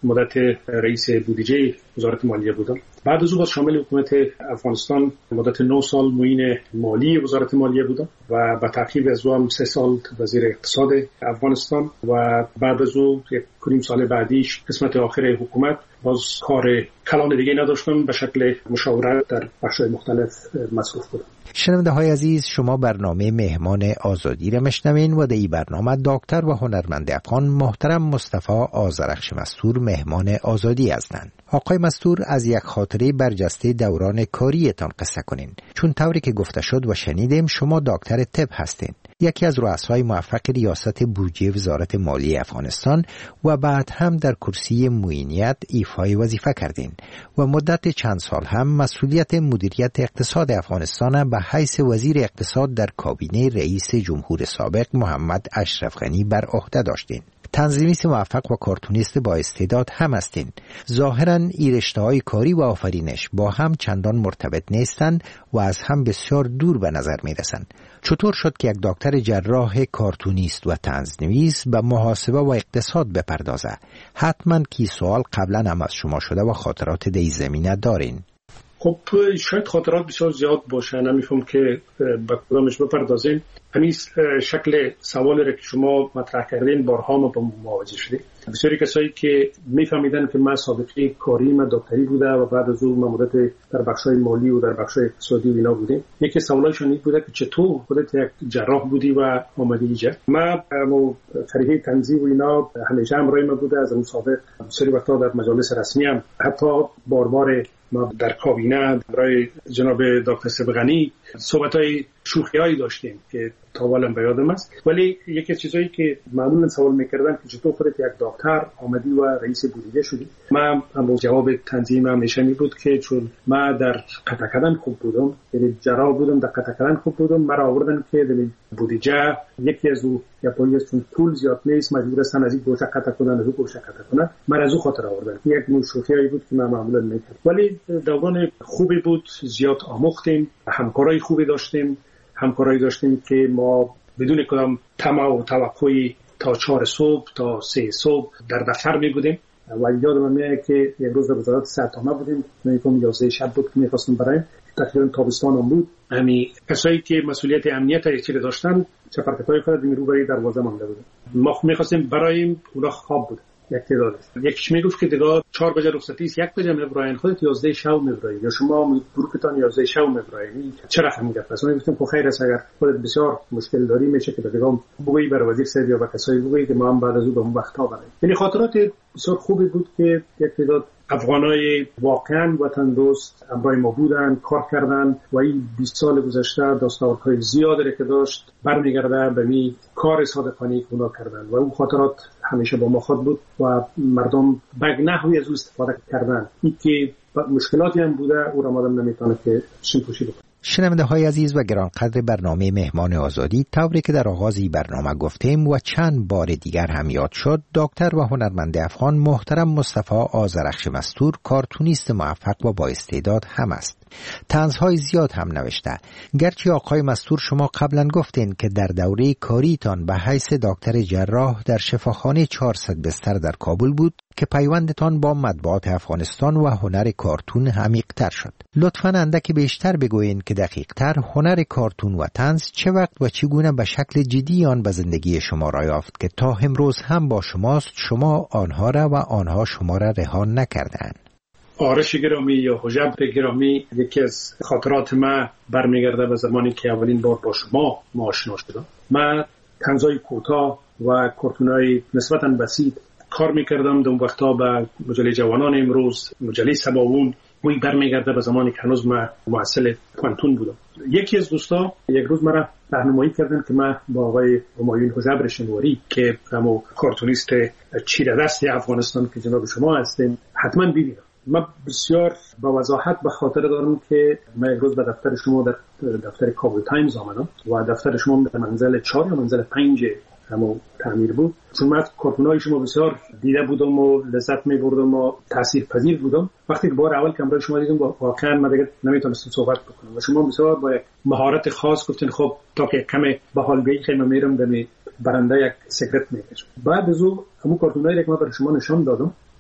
مدت رئیس بودجه وزارت مالیه بودم. بعد از او باز شامل حکومت افغانستان مدت نه سال معین مالی وزارت مالیه بودم و به تعقیب از او هم سه سال وزیر اقتصاد افغانستان و بعد از او یک کنیم سال بعدیش قسمت آخر حکومت باز کار کلان دیگه نداشتم، به شکل مشاورت در بخش‌های مختلف مصروف بودم. شنونده های عزیز، شما برنامه مهمان آزادی را میشنوین و در این برنامه دکتر و هنرمند افغان محترم مصطفی آذرخش مستور مهمان آزادی هستند. آقای مستور، از یک خاطره برجسته دوران کاریتان قصه کنین، چون طوری که گفته شد و شنیدیم شما دکتر طب هستین، یکی از رؤسای موفق ریاست بودجه وزارت مالیه افغانستان و بعد هم در کرسی معینیت ایفای وظیفه کردین و مدت چند سال هم مسئولیت مدیریت اقتصاد افغانستان به حیث وزیر اقتصاد در کابینه رئیس جمهور سابق محمد اشرف غنی بر عهده داشتین. تنظیمیست موفق و کارتونیست با استعداد هم هستین. ظاهراً این رشته‌های کاری و آفرینش با هم چندان مرتبط نیستند و از هم بسیار دور به نظر می‌رسند. چطور شد که یک دکتر جراح کارتونیست و طنزنویس به محاسبه و اقتصاد بپردازه؟ حتماً کی سوال قبلا هم از شما شده و خاطرات در این زمینه دارین. خب شاید خاطرات بسیار زیاد باشه، نمیفهم که به کدامش بپردازیم. همین شکل سوالی را که شما مطرح کردین بارها ما با مواجه شدیم. بسیاری کسایی که میفهمیدن که من سابقه کاری من دکتری بوده و بعد از اون مدت در بخش‌های مالی و در بخش‌های اقتصادی و اینا بودیم، یکی سوالایشون این بوده که چطور خودت یک جراح بودی و آمدی اینجا. من مو طریقه تنظیم و اینا همیشه همراه من بوده از اون سابق. بسیاری وقتا در مجالس رسمی هم حتی بار بار ما در کابینه برای جناب دکتر سبغنی صحبت‌های شوخی‌هایی داشتیم که تا والم به یادم است. ولی یکی از چیزایی که معمولا سوال می‌کردن که چطور خودت یک دکتر آمدی و رئیس بودجه شدی، من هم جواب تنظیم همیشه می بود که چون من در قطع کردن خوب بودم، یعنی جراح بودم، در قطع کردن خوب بودم، مرا آوردن که در بودجه یکی از او یا پلیس چون پول زیاد نیست مجبور هستن از این گوشه قطع کنن از اون گوشه قطع کنن، من از اون خاطر آوردن. یک نوع شوخیایی بود که من معمولا می‌کردم. ولی دوران خوبی بود، زیاد آموختیم، همکارای خوبی داشتیم، همکارایی داشتیم که ما بدون کدام طمع و توقعی تا چهار صبح تا سه صبح در دفتر می بودیم و یادم میاد که یک روز در وزارت سرطامه بودیم، میگم یازده شب بود که می‌خواستیم برایم، تقریبا تابستان هم بود. همین کسایی که مسئولیت امنیت ایچی داشتن چپرکتای خود می رو برای دروازه مانده بودیم. ما می‌خواستیم برایم، اونا خواب بود. یک تعداد یکیش میگفت که دیگه چهار بجه رخصتی است، یک بجه میبراین، خودت یازده شب میبراین یا شما گروهتان یازده شب میبراین، چه رقم میگه؟ پس من گفتم خب خیر است، اگر خودت بسیار مشکل داری میشه که دیگه بگویی بر وزیر صاحب یا به کسایی بگویی که ما هم بعد از اون به اون وقتا بریم. یعنی خاطرات بسیار خوبی بود که یک تعداد افغانای واقعا وطن دوست همراه ما بودن، کار کردن و این بیست سال گذشته دستاوردهای زیادی که داشت برمیگرده به می کار صادقانه که اونا کردن و اون خاطرات همیشه با ما خود بود و مردم به نحوی از او استفاده کردن. این که مشکلاتی هم بوده او را مادم نمیتونه که شنپوشی بکنه. شنونده های عزیز و گرانقدر برنامه مهمان آزادی، طوری که در آغاز برنامه گفتیم و چند بار دیگر هم یاد شد، دکتر و هنرمند افغان محترم مصطفی آذرخش مستور کارتونیست موفق و با استعداد هم است. طنزهای زیاد هم نوشته. گرچه آقای مستور شما قبلا گفتین که در دوره کاریتان به حیث دکتر جراح در شفاخانه چهارصد بستر در کابل بود که پیوندتان با مطبوعات افغانستان و هنر کارتون عمیق‌تر شد. لطفاً اندکی بیشتر بگویید که دقیق‌تر هنر کارتون و طنز چه وقت و چگونه به شکل جدی آن به زندگی شما را یافت که تا امروز هم با شماست، شما آنها را و آنها شما را رها نکردند. آرش گرامی یا حجب گرامی، یکی از خاطرات من برمیگرده به زمانی که اولین بار با شما ما آشنا شدم. من طنزهای کوتاه و کارتونای نسبتاً بسیط کار میکردم. در اون وقتا به مجله جوانان امروز، مجله سباوون، وی برمیگرده به زمانی که هنوز من محصل پانتون بودم. یکی از دوستا یک روز مرا راهنمایی کردن که من با آقای همایون حجب شنواری که همو کارتونیست چیره دست افغانستان که جناب شما هستین حتما ببینم. من بسیار با وضاحت به خاطر دارم که من یک روز به دفتر شما در دفتر کابل تایمز آمدم و دفتر شما در منزل چهار یا منزل پنج همو تعمیر بود. چون من کارتونای شما بسیار دیده بودم و لذت می بردم و تاثیر پذیر بودم. وقتی که بار اول کامرای شما دیدم واقعا من دیگه نمیتونستم صحبت بکنم و شما بسیار با یک مهارت خاص گفتین خب تا که کم به حال بیای خیلی میرم دمی برنده یک سیگرت میکشم. بعد از اون همون کارتونایی که من برای شما نشان دادم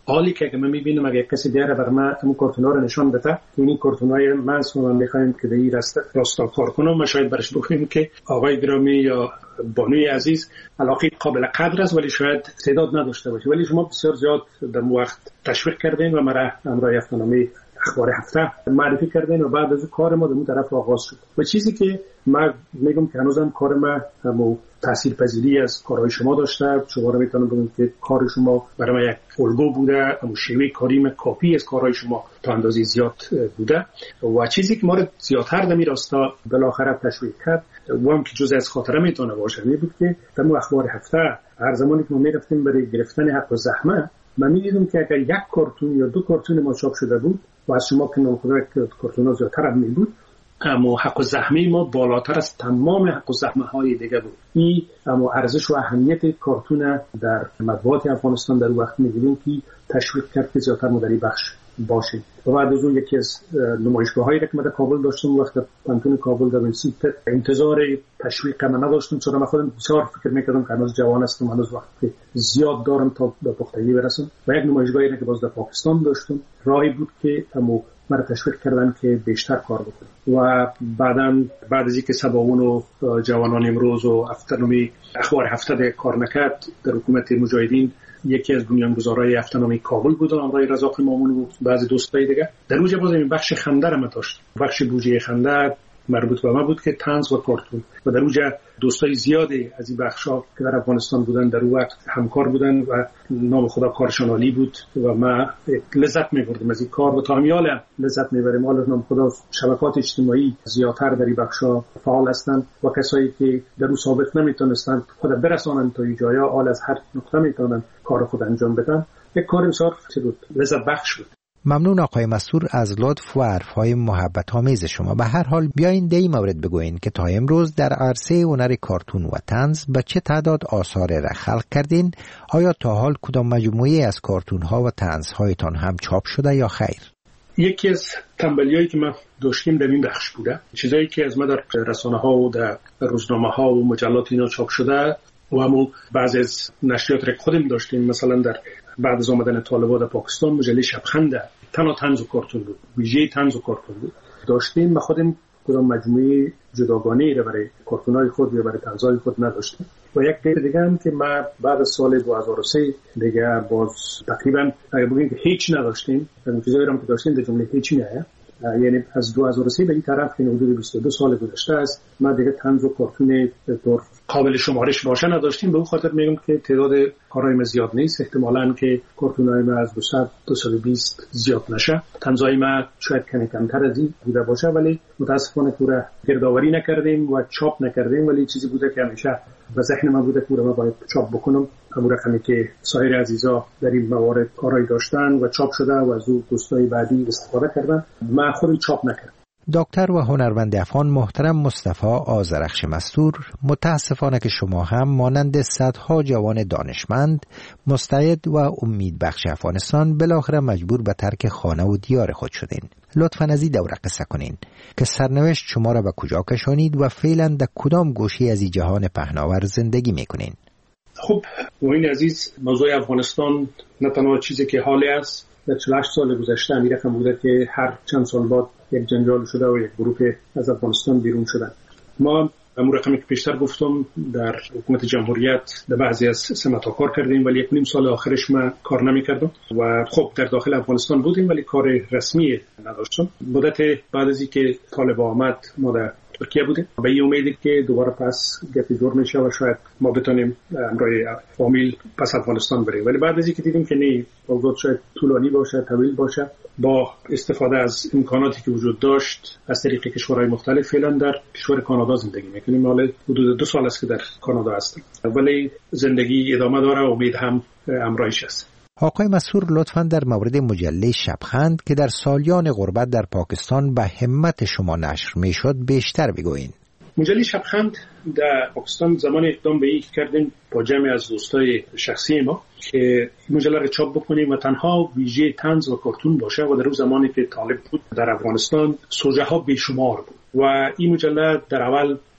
حالی که اگه من میبینم اگه کسی بیاره بر من اون کارتونا رو نشان بده، این کارتونای من ما میخوایم که به این راستا راستا کار کنم، ما شاید برش بگوییم که آقای گرامی یا بانوی عزیز علاقه قابل قدر است ولی شاید تعداد نداشته باشه، ولی شما بسیار زیاد در وقت تشویق کردین و مرا امرای هفته‌نامه اخبار هفته معرفی کردین و بعد از کار ما در اون طرف آغاز شد. و چیزی که من میگم که هنوزم کار ما همو تاثیرپذیری از کارهای شما داشته. شما رو میتونم بگم که کار شما برای من یک الگو بوده، همون شیوه کاری من کاپی از کارهای شما تا اندازه زیاد بوده. و چیزی که ما رو زیادتر در این راستا بالاخره تشویق کرد و هم که جزء از خاطره میتونه باشه می بود که در اخبار هفته هر زمانی که ما میرفتیم برای گرفتن حق و زحمه، من میدیدم که اگر یک کارتون یا دو کارتون ما چاپ شده بود و از شما که نامخدا کارتون ها زیادتر هم می بود، اما حق و زحمه ما بالاتر از تمام حق و زحمه های دیگه بود. این اما ارزش و اهمیت کارتون در مطبوعات افغانستان در وقت می‌دیدیم که تشویق کرد که زیادتر ما در این بخش باشیم. و بعد از اون یکی از نمایشگاه‌هایی که من در کابل داشتم، وقت پانتون کابل در ونسیت انتظار تشویق من نداشتم، چون من خودم بسیار فکر می‌کردم که هنوز جوان هستم، هنوز وقت زیاد دارم تا به پختگی برسم. و یک نمایشگاهی که باز در پاکستان داشتم، راهی بود که اما مرا تشویق کردن که بیشتر کار بکنم. و بعداً بعد از اینکه سباون و جوانان امروز و هفته‌نامه اخبار هفته کار نکرد در حکومت مجاهدین، یکی از بنیانگذارای هفته‌نامه کابل بود آقای رزاق مامون و بعضی دوستای دیگه. در اونجا باز این بخش خنده رو داشت، بخش بودجه خنده مربوط به ما بود که طنز و کارتون. و در اونجا دوستای زیادی از این بخشا که در افغانستان بودن در اون وقت همکار بودن و نام خدا کارشان عالی بود و ما لذت می‌بردیم از این کار و تا همیال لذت می‌بریم. حالا نام خدا شبکات اجتماعی زیادتر در این بخشا فعال هستند و کسایی که در اون ثابت نمی‌تونستند خود برسانند تا این جایا، حال از هر نقطه می‌تونن کار خود انجام بدن. یک کار بسیار لذت بخش بود. ممنون آقای مسطور از لطف و حرف‌های محبت آمیز شما. به هر حال بیاین در این مورد بگوین که تا امروز در عرصه هنر کارتون و طنز به چه تعداد آثار را خلق کردین؟ آیا تا حال کدام مجموعه از کارتون‌ها و طنزهایتان هم چاپ شده یا خیر؟ یکی از تنبلیایی که ما داشتیم در این بخش بوده، چیزایی که از ما در رسانه‌ها و در روزنامه‌ها و مجلات اینا چاپ شده و همون بعضی از نشریات را خودم داشتیم. مثلا در بعد از آمدن طالبان در پاکستان مجله شبخند تنها طنز و کارتون بود، ویژه طنز و کارتون بود داشتیم. ما خودم کدام مجموعه جداگانه‌ای را برای کارتون‌های خود یا برای طنزهای خود نداشتیم. و یک دیر دیگه هم که ما بعد از سال دو هزار و سه دیگه باز تقریبا اگه بگیم که هیچ نداشتیم، اون چیزایی هم که داشتیم در جمله هیچی نه، یعنی از دو هزار و سه به این طرف که حدود بیست و دو سال گذشته است ما دیگه طنز و کارتون طور قابل شمارش باشه نداشتیم. به اون خاطر میگم که تعداد کارهای ما زیاد نیست، احتمالاً که کارتونای ما از دویست تا دویست و بیست زیاد نشه. طنزهای ما شاید کمی کمتر از این بوده باشه، ولی متاسفانه پورا گردآوری نکردیم و چاپ نکردیم. ولی چیزی بوده که همیشه به ذهن من بوده که ما باید چاپ بکنم، همون رقمی که سایر عزیزا در این موارد کارهای داشتن و چاپ شده و از اون دوستای بعدی استفاده کردن. من خودم چاپ نکردم. دکتر و هنرمند افغان محترم مصطفی آذرخش مستور، متاسفانه که شما هم مانند صدها جوان دانشمند مستعد و امیدبخش افغانستان بالاخره مجبور به ترک خانه و دیار خود شدین. لطفاً از این دوره قصه کنین که سرنوشت شما را به کجا کشانید و فعلا در کدام گوشه از این جهان پهناور زندگی میکنین؟ خب این عزیز، موضوع افغانستان نه تنها چیزی که حالی است، در چهل و هشت سال گذشته امیر رقم بوده که هر چند سال بعد یک جنجال شده و یک گروه از افغانستان بیرون شدن. ما همون رقمی که پیشتر گفتم در حکومت جمهوریت در بعضی از سمت‌ها کار کردیم، ولی یک نیم سال آخرش ما کار نمی‌کردم و خب در داخل افغانستان بودیم ولی کار رسمی نداشتم. مدت بعد از اینکه طالبان آمد ما در ترکیه بودیم به این امید که دوباره پس گپی جور میشه و شاید ما بتونیم امرای فامیل پس افغانستان بریم. ولی بعد از اینکه دیدیم که نه، اوضاع شاید طولانی باشه، طویل باشه، با استفاده از امکاناتی که وجود داشت از طریق کشورهای مختلف، فعلا در کشور کانادا زندگی میکنیم. حالا حدود دو سال است که در کانادا هستم، ولی زندگی ادامه داره و امید هم همراهش است. آقای مسطور، لطفاً در مورد مجله شبخند که در سالیان غربت در پاکستان به همت شما نشر میشد بیشتر بگویید. مجله شبخند در پاکستان زمان اقدام به این کردیم با جمع از دوستای شخصی ما که مجله را چاپ بکنیم و تنها ویژه طنز و کارتون باشه و در اون زمانی که طالب بود در افغانستان سوژه ها بیشمار بود و این مجله در اول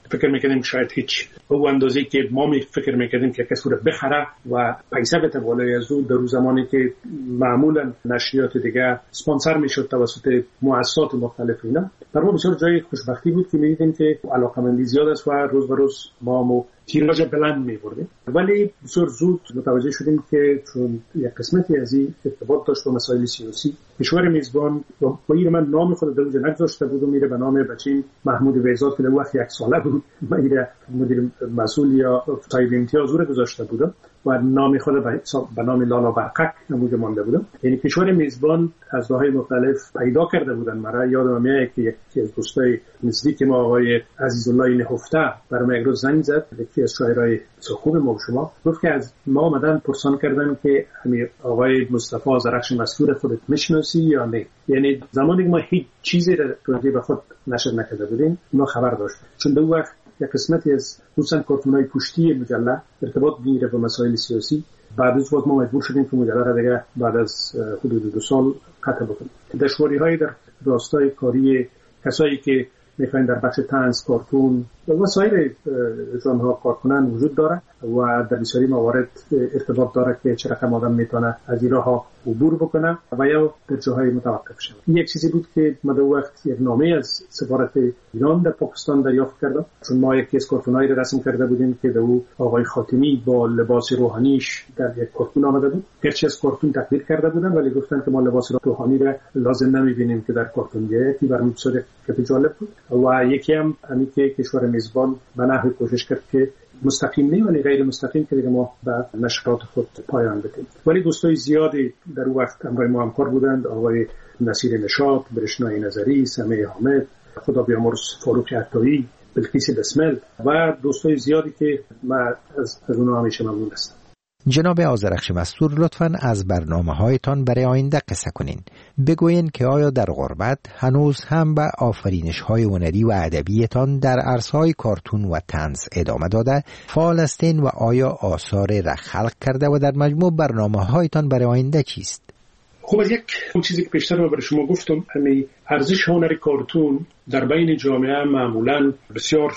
فکر میکنیم شاید هیچ او اندازه که ما می فکر میکردیم که کسی رو بخره و پیسه بده بالای از او، در روز زمانی که معمولا نشریات دیگه اسپانسر میشد توسط مؤسسات مختلف اینا، در ما بسیار جای خوشبختی بود که میدیدیم که علاقمندی زیاد است و روز به روز ما مو تیراژ بلند می‌بردیم. ولی بسیار زود متوجه شدیم که چون یک قسمتی از این ارتباط داشت با مسائل سیاسی، کشور میزبان با این من نام خود در اونجا نگذاشته بود و میره به نام بچین محمود ویزاد که در وقت یک ساله بود میره مدیر مسئول یا صاحب امتیاز رو گذاشته بود و نام خود به نام لالا برقک نموده مانده بود. یعنی کشور میزبان از راه‌های مختلف پیدا کرده بودن. مرا یادم میاد که یکی از دوستای نزدیک ما آقای عزیزالله نهفته برام یک روز زنگ زد، یکی از شاعرای خوب ما و شما، گفت که از ما آمدن پرسان کردن که همین آقای مصطفی آذرخش مستور خودت میشناسی یا نه. یعنی زمانی که ما هیچ چیزی راجع به خود نشر نکرده بودیم ما خبر داشت، چون در وقت یک قسمتی از خصوصا کارتونای پشتی مجله ارتباط میگیره با مسائل سیاسی. بعد از وقت ما مجبور شدیم که مجله را دیگه بعد از حدود دو سال قطع بکنیم. دشواری‌های در راستای کاری کسایی که میخواین در بخش طنز، کارتون و سایر ژانرها کار کنن وجود داره و در بسیاری موارد ارتباط داره که چه رقم آدم میتونه از این راه عبور بکنه و یا در جاهای متوقف شود. این یک چیزی بود که ما در وقت یک نامه از سفارت ایران در پاکستان دریافت کردم، چون ما یک کیس کارتونایی رسم کرده بودیم که در او آقای خاتمی با لباس روحانیش در یک کارتون آمده بود. هرچی از کارتون تقلید کرده بودن ولی گفتن که ما لباس روحانی را لازم نمیبینیم که در کارتون بیاید. این برام بسیار جالب بود. و یکی هم همین که کشور میزبان به نحوی کوشش کرد که مستقیم نه ولی غیر مستقیم که دیگه ما به نشرات خود پایان بدیم. ولی دوستای زیادی در اون وقت همراه ما همکار بودند، آقای نصیر نشاط، برشنای نظری، سمیع حامد، خدا بیامرز فاروق عطایی، بلقیس بسمل و دوستای زیادی که من از از اونها همیشه ممنون هستم. جناب آذرخش مستور، لطفاً از برنامه‌هایتان برای آینده قصه کنین. بگوین که آیا در غربت هنوز هم به آفرینش‌های هنری و ادبیتان در عرصه‌های کارتون و طنز ادامه داده فعال هستین و آیا آثار را خلق کرده و در مجموع برنامه‌هایتان برای آینده چیست؟ خب از یک چیزی که پیشتر ما برای شما گفتم، همین ارزش هنر کارتون در بین جامعه معمولاً بسیار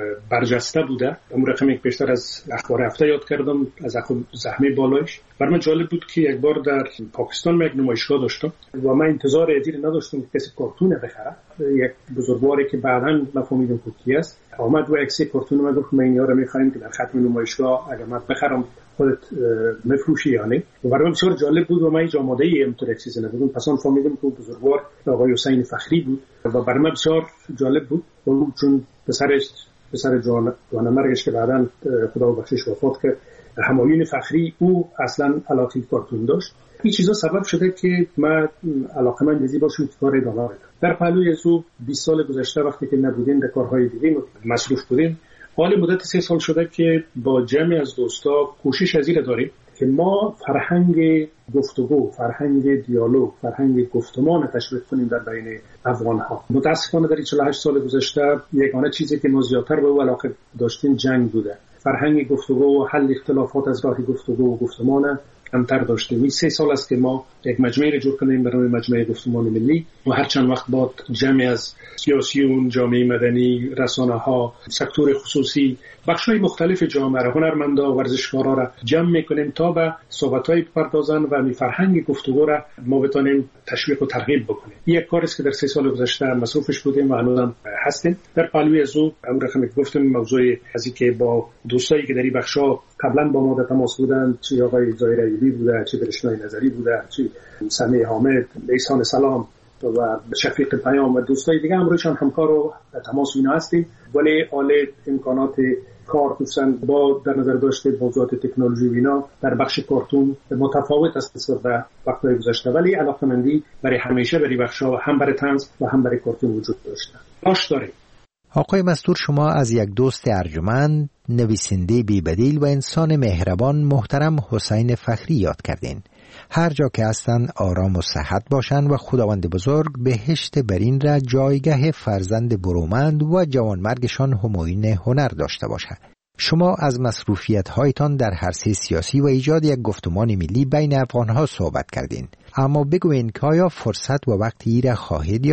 برجسته بوده. اون رقمی که پیشتر از اخبار هفته یاد کردم از زحمه بالایش، برای من جالب بود که یک بار در پاکستان من یک نمایشگاه داشتم و من انتظار ادیر نداشتم که کسی کارتون بخره. یک بزرگواری که بعداً مفهومیدم که کی است آمد و یک سری کارتون من گفت ما اینا رو می‌خوایم که در ختم نمایشگاه اگه من بخرم خودت مفروشی یا نه. و برای من بسیار جالب بود و من هیچ آماده‌ای اینطور چیزی نبودم. پس آن فهمیدم که بزرگوار آقای حسین فخری بود و برای من بسیار جالب بود چون پسرش پسر جوان جوانمرگش که بعداً خدا بخشش وفات کرد، همایون فخری، او اصلا علاقه کارتون داشت. این چیزا سبب شده که من علاقه‌مند بزی باشم که کار ادامه بدم. در پهلوی از او بیست سال گذشته وقتی که نبودیم در کارهای دیگه مصروف بودیم، حال مدت سه سال شده که با جمعی از دوستا کوشش از این داریم که ما فرهنگ گفتگو، فرهنگ دیالوگ، فرهنگ گفتمان تشویق کنیم در بین افغان‌ها. متأسفانه در چهل و هشت سال گذشته یگانه چیزی که ما زیادتر به او علاقه داشتیم جنگ بوده. فرهنگ گفتگو و حل اختلافات از راه گفتگو و گفتمان کمتر داشتیم. این سه سال است که ما یک مجمعی را جور کنیم برای مجمع گفتمان ملی و هر چند وقت بعد جمعی از سیاسیون، جامعه مدنی، رسانه‌ها، سکتور خصوصی، بخش‌های مختلف جامعه را، هنرمندا و ورزشکارا را جمع می‌کنیم تا به صحبت‌های بپردازن و می فرهنگ گفتگو را ما بتونیم تشویق و ترغیب بکنیم. یک کاری است که در سه سال گذشته مصروفش بودیم و هنوزم هستیم. در پهلوی از او اون رقمی که گفتم موضوع از اینکه با دوستایی که در این بخش‌ها قبلا با ما در تماس بودند، چه آقای ظاهر ایوبی بوده، چه برشنای نظری بوده، چه سمیع حامد، احسان سلام و شفیق پیام و دوستای دیگه هم روشان همکار و تماس اینا هستیم. ولی حال امکانات کار خصوصا با در نظر داشته موضوعات تکنولوژی و اینا در بخش کارتون متفاوت است نسبت به وقت‌های گذشته، ولی علاقه‌مندی برای همیشه برای بخش‌ها هم برای طنز و هم برای کارتون وجود داشته. باش داره. آقای مستور، شما از یک دوست ارجمند، نویسنده بی‌بدیل و انسان مهربان محترم حسین فخری یاد کردین. هر جا که هستن آرام و صحت باشن و خداوند بزرگ بهشت برین را جایگاه فرزند برومند و جوانمرگشان همایون هنر داشته باشه. شما از مصروفیت هایتان در عرصه سیاسی و ایجاد یک گفتمان ملی بین افغانها صحبت کردین، اما بگوین که آیا فرصت و وقتی را خواهید یافت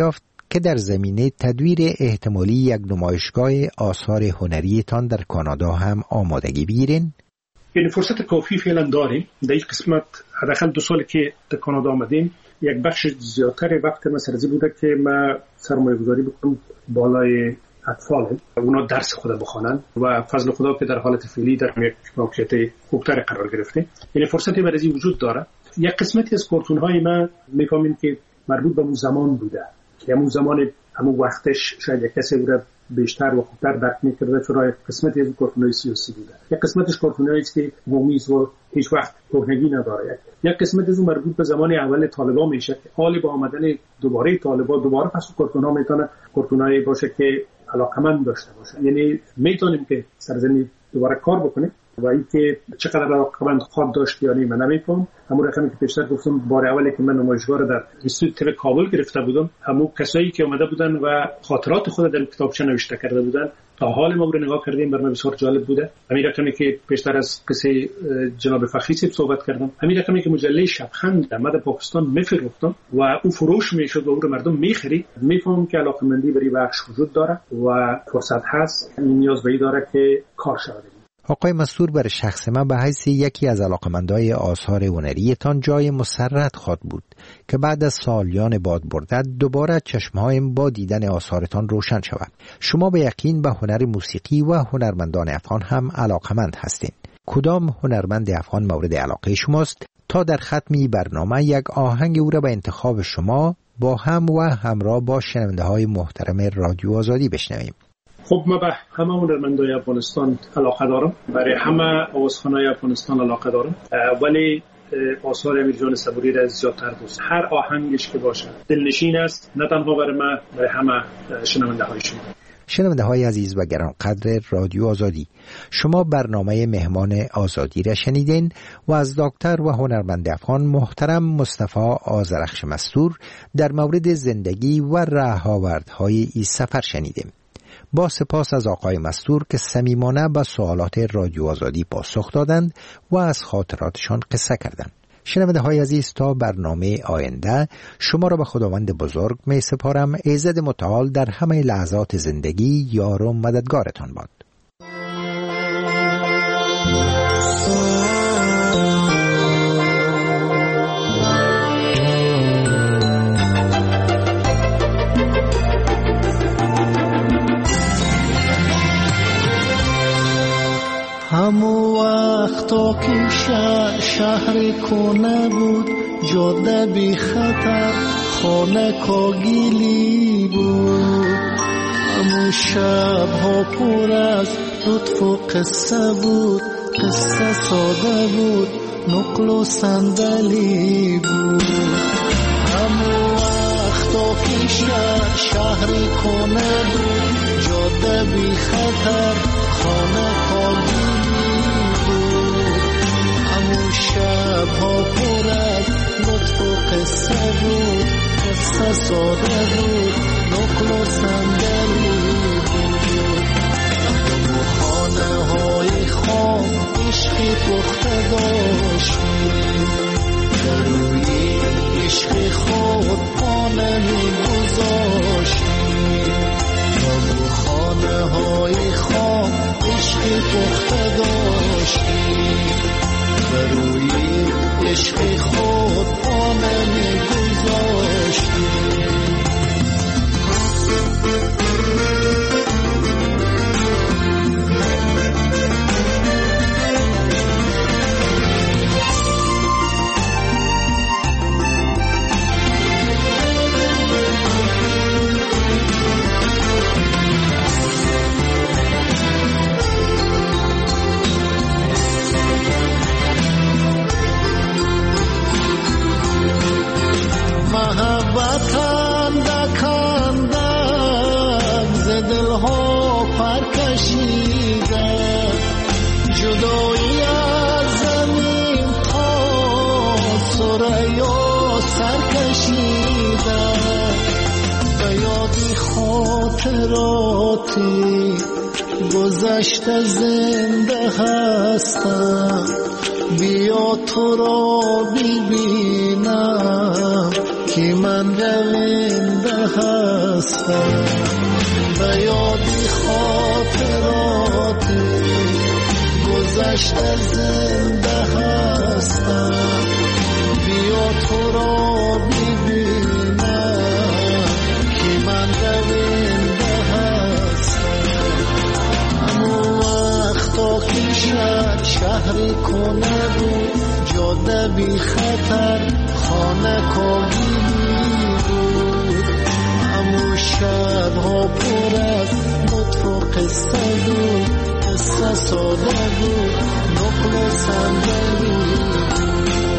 که در زمینه تدویر احتمالی یک نمایشگاه آثار هنریتان در کانادا هم آمادگی بگیرین؟ این فرصت کافی فعلا داریم. در این قسمت حداقل دو سال که در کانادا آمدیم، یک بخش زیادتر وقت ما سرزی بوده که ما سرمایه گذاری بکنم بالای اطفال، اونا درس خود بخوانند و فضل خدا که در حالت فعلی در یک موقعیت خوبتر قرار گرفته. یعنی فرصتی برای وجود داره. یک قسمتی از کارتون های ما میفهمیم که مربوط به اون زمان بوده که همون زمان همون وقتش شاید یک کسی بوده بیشتر و خوبتر درک میکرده، چرا یک قسمتی از کارتون های سیاسی بوده، یک قسمتش کارتون هایی که مومیز و هیچ وقت کهنگی نداره، یک قسمت از اون مربوط به زمان اول طالبان میشه که حال با آمدن دوباره طالبان دوباره پس کارتون ها میتونه کارتون هایی باشه که علاقمند داشته باشه. یعنی میتونیم که سرزمین دوباره کار بکنیم و اینکه چقدر علاقمند خواهد داشت یا نه من نمی‌فهمم. همون رقمی که پیشتر گفتم بار اولی که من نمایشگاه رو در اینستیتوت کابل گرفته بودم، همون کسایی که اومده بودن و خاطرات خود در کتابچه نوشته کرده بودن تا حال ما رو نگاه کردیم، برنامه بسیار جالب بوده. همین رقمی که پیشتر از قصه جناب فخری صاحب صحبت کردم، همین رقمی که مجله شبخند در مد پاکستان میفروختم و اون فروش میشد و اون رو مردم میخرید، میفهمم که علاقمندی برای بخش وجود داره و فرصت هست. این نیاز به این داره که کار شود. آقای مستور، برای شخص من به حیث یکی از علاقمندای آثار هنریتان جای مسرت خواهد بود که بعد از سالیان باد برده دوباره چشمهایم با دیدن آثارتان روشن شود. شما به یقین به هنر موسیقی و هنرمندان افغان هم علاقمند هستین. کدام هنرمند افغان مورد علاقه شماست تا در ختمی برنامه یک آهنگ او را به انتخاب شما با هم و همراه با شنونده های محترم رادیو آزادی بشنویم؟ خب ما به همه هنرمندای افغانستان علاقه دارم، برای همه آوازخوانای افغانستان علاقه دارم، ولی آثار امیر جان صبوری را زیادتر دوست. هر آهنگش که باشه دلنشین است، نه تنها برای ما، برای همه شنونده های شما. شنونده های عزیز و گرانقدر رادیو آزادی، شما برنامه مهمان آزادی را شنیدین و از دکتر و هنرمند افغان محترم مصطفی آذرخش مستور در مورد زندگی و راهآوردهای این سفر شنیدیم. با سپاس از آقای مستور که صمیمانه به سوالات رادیو آزادی پاسخ دادند و از خاطراتشان قصه کردند. شنونده های عزیز، تا برنامه آینده شما را به خداوند بزرگ می سپارم. ایزد متعال در همه لحظات زندگی یار و مددگارتان باد. همو وقتا که شهر, شهر کنه بود، جاده بی خطر، خانه کاگیلی بود. همو شب ها پر از لطف و قصه بود، قصه ساده بود، نقل و صندلی بود. همو وقتا که شهر, شهر کنه بود، جاده بی خطر، خانه کاگیلی شب ها پر از لطف و قصه بود، قصه ساده بود، نقل و صندلی بود. و خانه های خام عشقی پخته داشتیم، در روی عشق خود پانه می گذاشتیم. و خانه های خام عشقی پخته داشتیم، روی عشق خود پامه می گذاشتیم. گذشته زنده هستم، بیا تو را ببینم که من رونده هستم به یادی خاطرات گذشته زنده هستم بیا تو را ببینم که من رونده هستم همون وقتا که شهر شهری کنه بود جاده بی خطر خانه کاری بود همون شبها پر از لطف و قصه بود قصه ساده بود نقل و صندلی بود